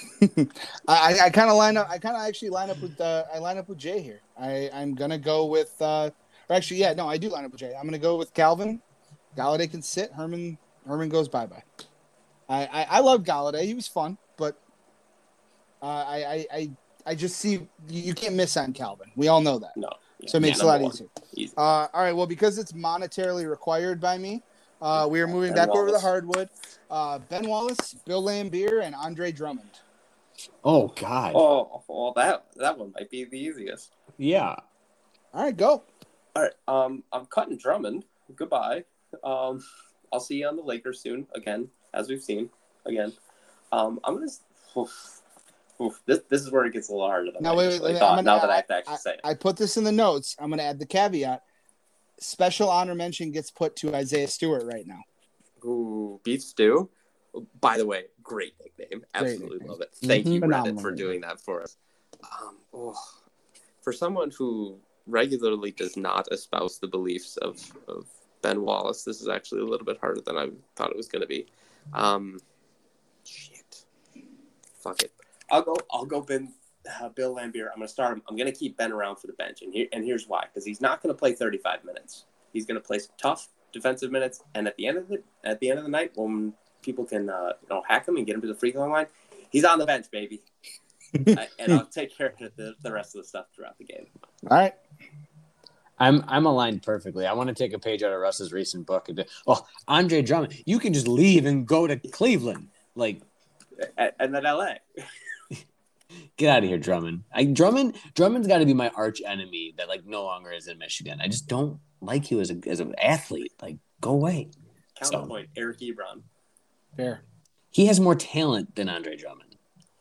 S3: I, I kind of line up. I kind of actually line up with. Uh, I line up with Jay here. I, I'm gonna go with. Uh, or actually, yeah, no, I do line up with Jay. I'm gonna go with Calvin. Galladay can sit. Herman. Herman goes bye bye. I, I I love Galladay. He was fun, but uh, I I. I I just see you, you can't miss on Calvin. We all know that.
S5: No. Yeah,
S3: so it makes
S5: yeah,
S3: it a lot
S5: one.
S3: easier.
S5: Easy.
S3: Uh, all right. Well, because it's monetarily required by me, uh, we are moving
S5: Ben
S3: back over to the
S5: Wallace.
S3: hardwood. Uh, Ben Wallace, Bill Laimbeer, and Andre Drummond.
S4: Oh, God.
S5: Oh, well, that that one might be the easiest.
S4: Yeah.
S3: All right, go.
S5: All right. Um, I'm cutting Drummond. Goodbye. Um, I'll see you on the Lakers soon. Again, as we've seen. Again. Um, I'm gonna. Oof, oof, this this is where it gets a little harder than
S3: Now,
S5: I
S3: wait,
S5: initially
S3: wait,
S5: thought.
S3: I'm gonna-
S5: Now that I
S3: I-
S5: have to actually
S3: I,
S5: say it.
S3: I put this in the notes. I'm going to add the caveat. Special honor mention gets put to Isaiah Stewart right now.
S5: Ooh, beef stew. By the way, great nickname. Absolutely
S3: nickname.
S5: love it. Thank
S3: Mhm.
S5: you, Reddit,
S3: Phenomenal
S5: for
S3: nickname.
S5: doing that for us. Um, oh, for someone who regularly does not espouse the beliefs of, of Ben Wallace, this is actually a little bit harder than I thought it was going to be. Um, shit. Fuck it. I'll go. I'll go. Ben. Uh, Bill Laimbeer. I'm going to start him. I'm going to keep Ben around for the bench, and here and here's why. Because he's not going to play thirty-five minutes. He's going to play some tough defensive minutes, and at the end of the at the end of the night, when people can uh, you know hack him and get him to the free throw line, he's on the bench, baby. I, and I'll take care of the, the rest of the stuff throughout the game.
S3: All right.
S4: I'm I'm aligned perfectly. I want to take a page out of Russ's recent book. And, oh, Andre Drummond, you can just leave and go to Cleveland. Like,
S5: and then L A.
S4: Get out of here, Drummond. I, Drummond Drummond's got to be my arch enemy that like no longer is in Michigan. I just don't like you as a as an athlete. Like, go away.
S5: Counterpoint, so, Eric Ebron.
S3: Fair.
S4: He has more talent than Andre Drummond.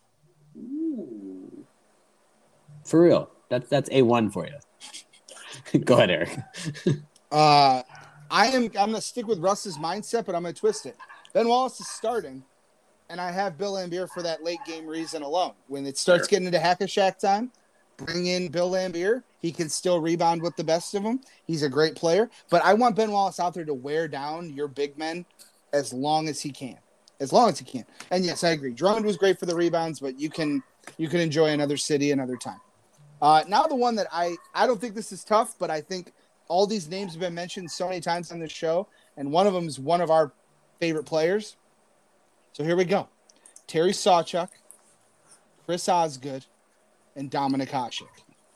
S5: Ooh.
S4: For real. That's that's A one for you. Go ahead, Eric.
S3: uh, I am. I'm gonna stick with Russ's mindset, but I'm gonna twist it. Ben Wallace is starting, and I have Bill Laimbeer for that late game reason alone. When it starts sure. getting into hack-a-shack time, bring in Bill Laimbeer. He can still rebound with the best of them. He's a great player, but I want Ben Wallace out there to wear down your big men as long as he can, as long as he can. And yes, I agree. Drummond was great for the rebounds, but you can you can enjoy another city another time. Uh, now the one that I, I don't think this is tough, but I think all these names have been mentioned so many times on this show, and one of them is one of our favorite players. So here we go. Terry Sawchuk, Chris Osgood, and Dominik Hasek.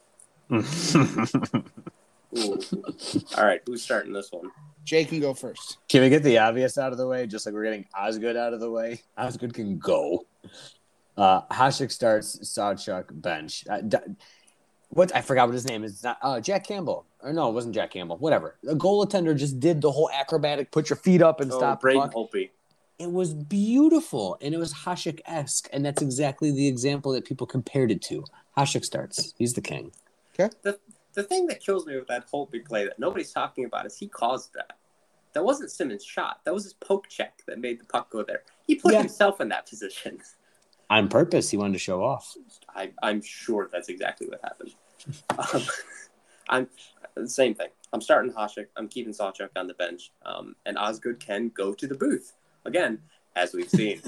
S5: All right, who's starting this one?
S3: Jay can go first.
S4: Can we get the obvious out of the way, just like we're getting Osgood out of the way? Osgood can go. Uh, Hasek starts, Sawchuk bench. Uh, d- What I forgot what his name is. It's not uh, Jack Campbell. Or no, it wasn't Jack Campbell. Whatever. The goaltender just did the whole acrobatic, put your feet up and
S5: oh,
S4: stop.
S5: Braden Holtby.
S4: It was beautiful, and it was Hasek-esque, and that's exactly the example that people compared it to. Hasek starts. He's the king.
S3: Okay.
S5: The the thing that kills me with that Holtby play that nobody's talking about is he caused that. That wasn't Simmons' shot. That was his poke check that made the puck go there. He put yeah. himself in that position.
S4: On purpose, he wanted to show off.
S5: I, I'm sure that's exactly what happened. um, I'm the same thing. I'm starting Hasek. I'm keeping Sawchuk on the bench. Um, and Osgood can go to the booth. Again, as we've seen.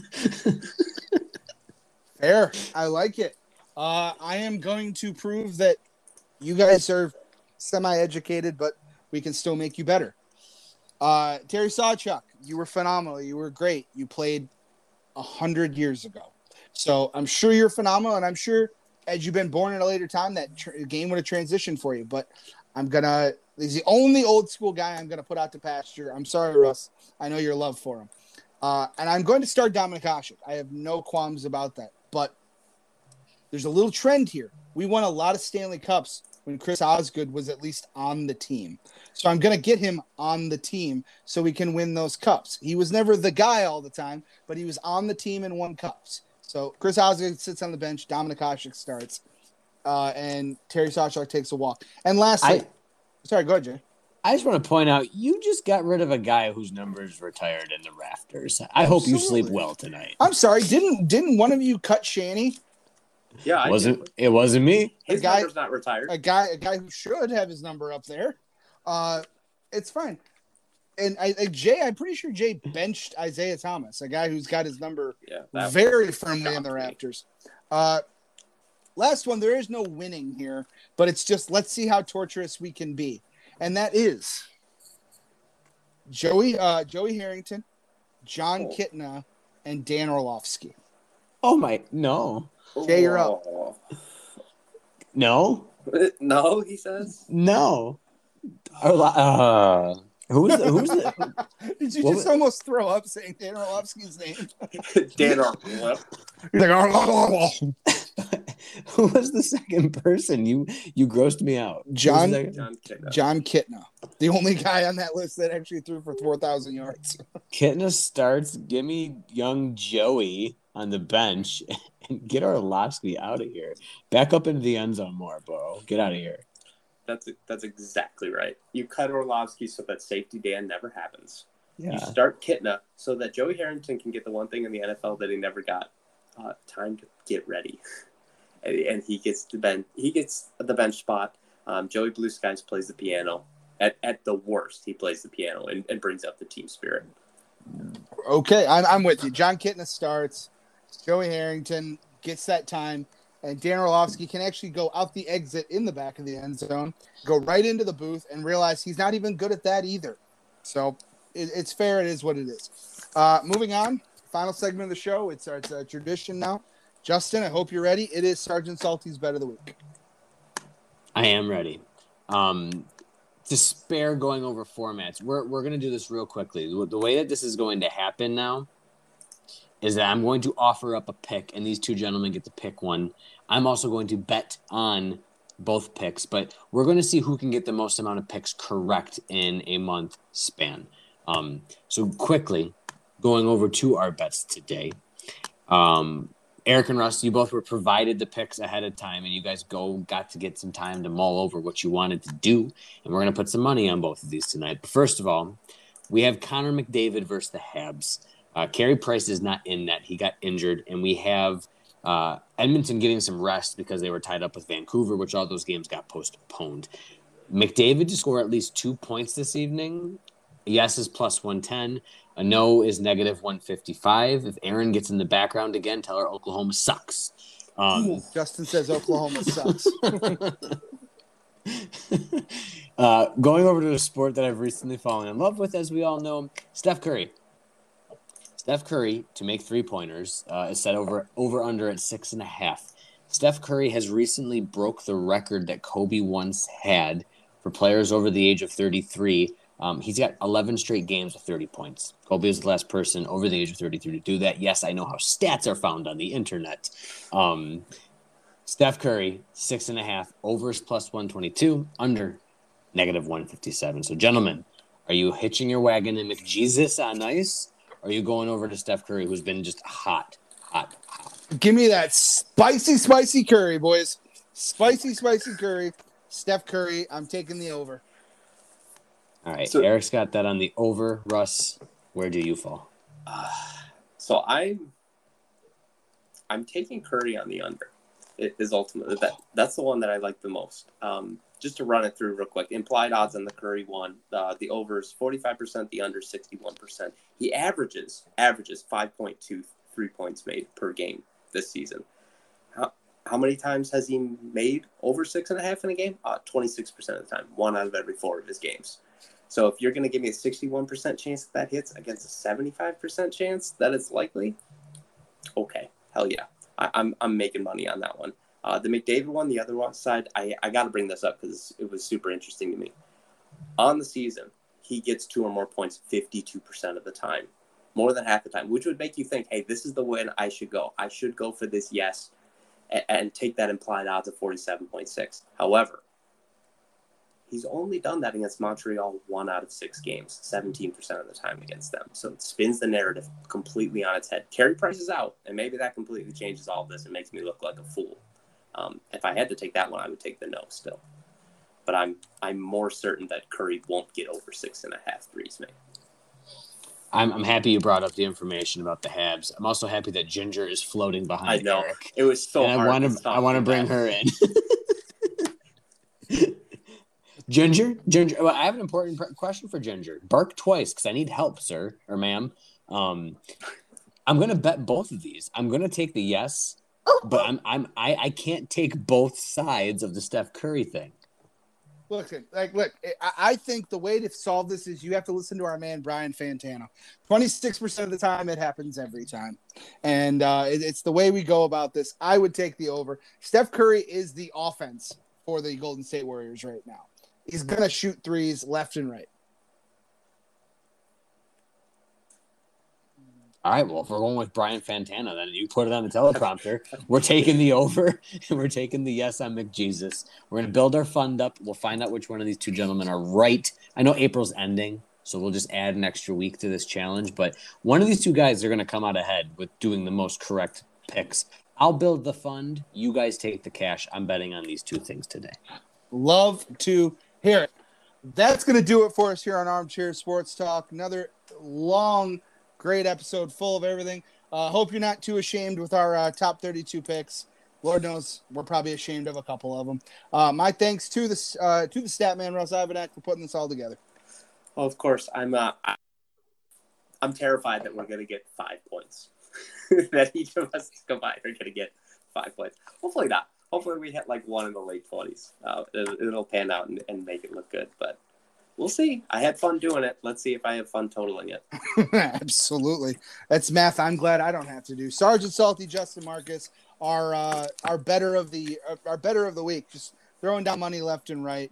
S3: Fair. I like it. Uh, I am going to prove that you guys are semi-educated, but we can still make you better. Uh, Terry Sawchuk, you were phenomenal. You were great. You played a hundred years ago. So I'm sure you're phenomenal, and I'm sure as you've been born in a later time, that tr- game would have transitioned for you. But I'm going to – he's the only old-school guy I'm going to put out to pasture. I'm sorry, Russ. I know your love for him. Uh, and I'm going to start Dominik Hasek. I have no qualms about that. But there's a little trend here. We won a lot of Stanley Cups when Chris Osgood was at least on the team. So I'm going to get him on the team so we can win those cups. He was never the guy all the time, but he was on the team and won cups. So Chris Osgood sits on the bench, Dominik Hasek starts, uh, and Terry Sawchuk takes a walk. And lastly, I, sorry, go ahead, Jay.
S4: I just want to point out, you just got rid of a guy whose numbers retired in the rafters. I Absolutely. hope you sleep well tonight.
S3: I'm sorry, didn't didn't one of you cut Shanny?
S5: Yeah, I
S4: wasn't
S5: did.
S4: It wasn't me.
S5: His
S3: a guy,
S5: number's not retired.
S3: A guy, a guy who should have his number up there. Uh, it's fine. And I, I, Jay, I'm pretty sure Jay benched Isaiah Thomas, a guy who's got his number
S5: yeah,
S3: very firmly in the rafters. Uh, last one, there is no winning here, but it's just let's see how torturous we can be, and that is Joey, uh, Joey Harrington, John oh. Kitna, and Dan Orlovsky.
S4: Oh my no,
S3: Jay, you're up.
S4: No,
S5: no, he says
S4: no. Uh, Who's the, who's the,
S3: Did you just was, almost throw up saying Dan Orlovsky's name?
S5: Dan Orlovsky.
S4: Who was the second person? You you grossed me out.
S3: John
S5: John Kitna.
S3: John Kitna, the only guy on that list that actually threw for four thousand yards.
S4: Kitna starts. Give me young Joey on the bench and get Orlovsky out of here. Back up into the end zone more, bro. Get out of here.
S5: That's that's exactly right. You cut Orlovsky so that safety Dan never happens.
S4: Yeah.
S5: You start Kitna so that Joey Harrington can get the one thing in the N F L that he never got: uh, time to get ready. And, and he gets the bench. He gets the bench spot. Um, Joey Blue Skies plays the piano. At at the worst, he plays the piano and, and brings up the team spirit.
S3: Okay, I'm I'm with you. John Kitna starts. Joey Harrington gets that time. And Dan Orlovsky can actually go out the exit in the back of the end zone, go right into the booth, and realize he's not even good at that either. So it, it's fair. It is what it is. Uh, moving on, final segment of the show. It's, it's a tradition now. Justin, I hope you're ready. It is Sergeant Salty's Bet of the Week.
S4: I am ready. Um, to spare going over formats, we're we're going to do this real quickly. The way that this is going to happen now is that I'm going to offer up a pick, and these two gentlemen get to pick one. I'm also going to bet on both picks, but we're going to see who can get the most amount of picks correct in a month span. Um, so quickly, going over to our bets today. Um, Eric and Russ, you both were provided the picks ahead of time, and you guys go got to get some time to mull over what you wanted to do, and we're going to put some money on both of these tonight. But first of all, we have Connor McDavid versus the Habs. Uh, Carey Price is not in net. He got injured, and we have uh, Edmonton getting some rest because they were tied up with Vancouver, which all those games got postponed. McDavid to score at least two points this evening. Yes is plus one ten. A no is negative one fifty-five. If Aaron gets in the background again, tell her Oklahoma sucks. Um,
S3: Justin says Oklahoma sucks.
S4: uh, going over to a sport that I've recently fallen in love with, as we all know, Steph Curry. Steph Curry, to make three-pointers, uh, is set over over under at six and a half. Steph Curry has recently broke the record that Kobe once had for players over the age of thirty-three. Um, he's got eleven straight games with thirty points. Kobe is the last person over the age of thirty-three to do that. Yes, I know how stats are found on the internet. Um, Steph Curry, six and a half, overs plus one twenty-two, under negative one fifty-seven. So, gentlemen, are you hitching your wagon to McJesus on ice? Or are you going over to Steph Curry, who's been just hot, hot, hot?
S3: Give me that spicy, spicy curry, boys. Spicy, spicy curry. Steph Curry, I'm taking the over.
S4: All right,
S5: So-
S4: Eric's got that on the over. Russ, where do you fall?
S5: Uh, so I'm I'm taking Curry on the under. It is ultimately that that's the one that I like the most. Um, just to run it through real quick, implied odds on the Curry one. Uh, the over is forty-five percent, the under sixty-one percent. He averages averages five point two three points made per game this season. How how many times has he made over six and a half in a game? Uh, twenty-six percent of the time, one out of every four of his games. So if you're going to give me a sixty-one percent chance that that hits against a seventy-five percent chance that it's likely, okay, hell yeah. I, I'm I'm making money on that one. Uh, the McDavid one, the other one side, I, I got to bring this up because it was super interesting to me. On the season, he gets two or more points fifty-two percent of the time, more than half the time, which would make you think, hey, this is the way I should go. I should go for this yes and, and take that implied odds of forty-seven point six. However, he's only done that against Montreal one out of six games, seventeen percent of the time against them. So it spins the narrative completely on its head. Carey Price is out, and maybe that completely changes all of this and makes me look like a fool. Um, if I had to take that one, I would take the no still. But I'm I'm more certain that Curry won't get over six and a half threes made.
S4: I'm I'm happy you brought up the information about the Habs. I'm also happy that Ginger is floating behind
S5: I know.
S4: Eric.
S5: It was so
S4: And
S5: hard.
S4: I want to I want to bring her in. Ginger, Ginger. Well, I have an important pr- question for Ginger. Bark twice because I need help, sir or ma'am. Um, I'm gonna bet both of these. I'm gonna take the yes, but I'm I'm I, I can't take both sides of the Steph Curry thing.
S3: Look, like, look. I, I think the way to solve this is you have to listen to our man Brian Fantano. Twenty-six percent of the time, it happens every time, and uh, it, it's the way we go about this. I would take the over. Steph Curry is the offense for the Golden State Warriors right now. He's gonna shoot threes left and right.
S4: All right, well, if we're going with Brian Fantana, then you put it on the teleprompter. We're taking the over, and we're taking the yes on McJesus. We're going to build our fund up. We'll find out which one of these two gentlemen are right. I know April's ending, so we'll just add an extra week to this challenge. But one of these two guys are going to come out ahead with doing the most correct picks. I'll build the fund. You guys take the cash. I'm betting on these two things today.
S3: Love to hear it. That's going to do it for us here on Armchair Sports Talk. Another long, great episode full of everything. Uh, hope you're not too ashamed with our uh, top thirty-two picks. Lord knows we're probably ashamed of a couple of them. Uh, my thanks to the uh, to the stat man Russ Ivanek for putting this all together.
S5: Well, of course, I'm uh, I'm terrified that we're going to get five points. That each of us combined are going to get five points. Hopefully not. Hopefully we hit like one in the late twenties. Uh, it, it'll pan out and, and make it look good, but we'll see. I had fun doing it. Let's see if I have fun totaling it.
S3: Absolutely. That's math I'm glad I don't have to do. Sergeant Salty, Justin Marcus, our uh, our better of the our better of the week. Just throwing down money left and right.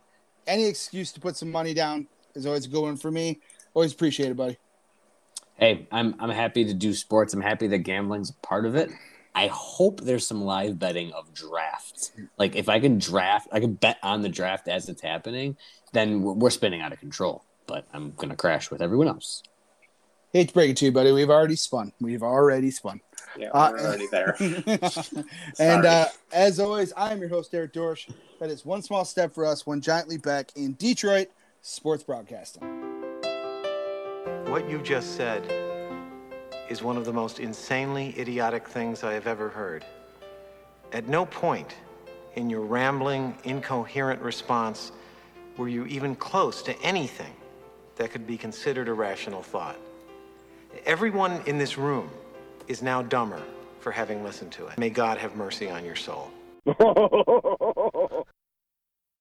S3: any excuse to put some money down is always a good one for me. Always appreciate it, buddy.
S4: Hey, I'm I'm happy to do sports. I'm happy that gambling's a part of it. I hope there's some live betting of drafts. Like if I can draft, I can bet on the draft as it's happening, then we're, we're spinning out of control. But I'm gonna crash with everyone else.
S3: Hate to break it to you, buddy. We've already spun. We've already spun.
S5: Yeah, we're
S3: Uh,
S5: already there.
S3: And uh, as always, I'm your host, Eric Dorsch. That is one small step for us, one giant leap back in Detroit sports broadcasting.
S6: What you just said is one of the most insanely idiotic things I have ever heard. At no point in your rambling, incoherent response were you even close to anything that could be considered a rational thought. Everyone in this room is now dumber for having listened to it. May God have mercy on your soul.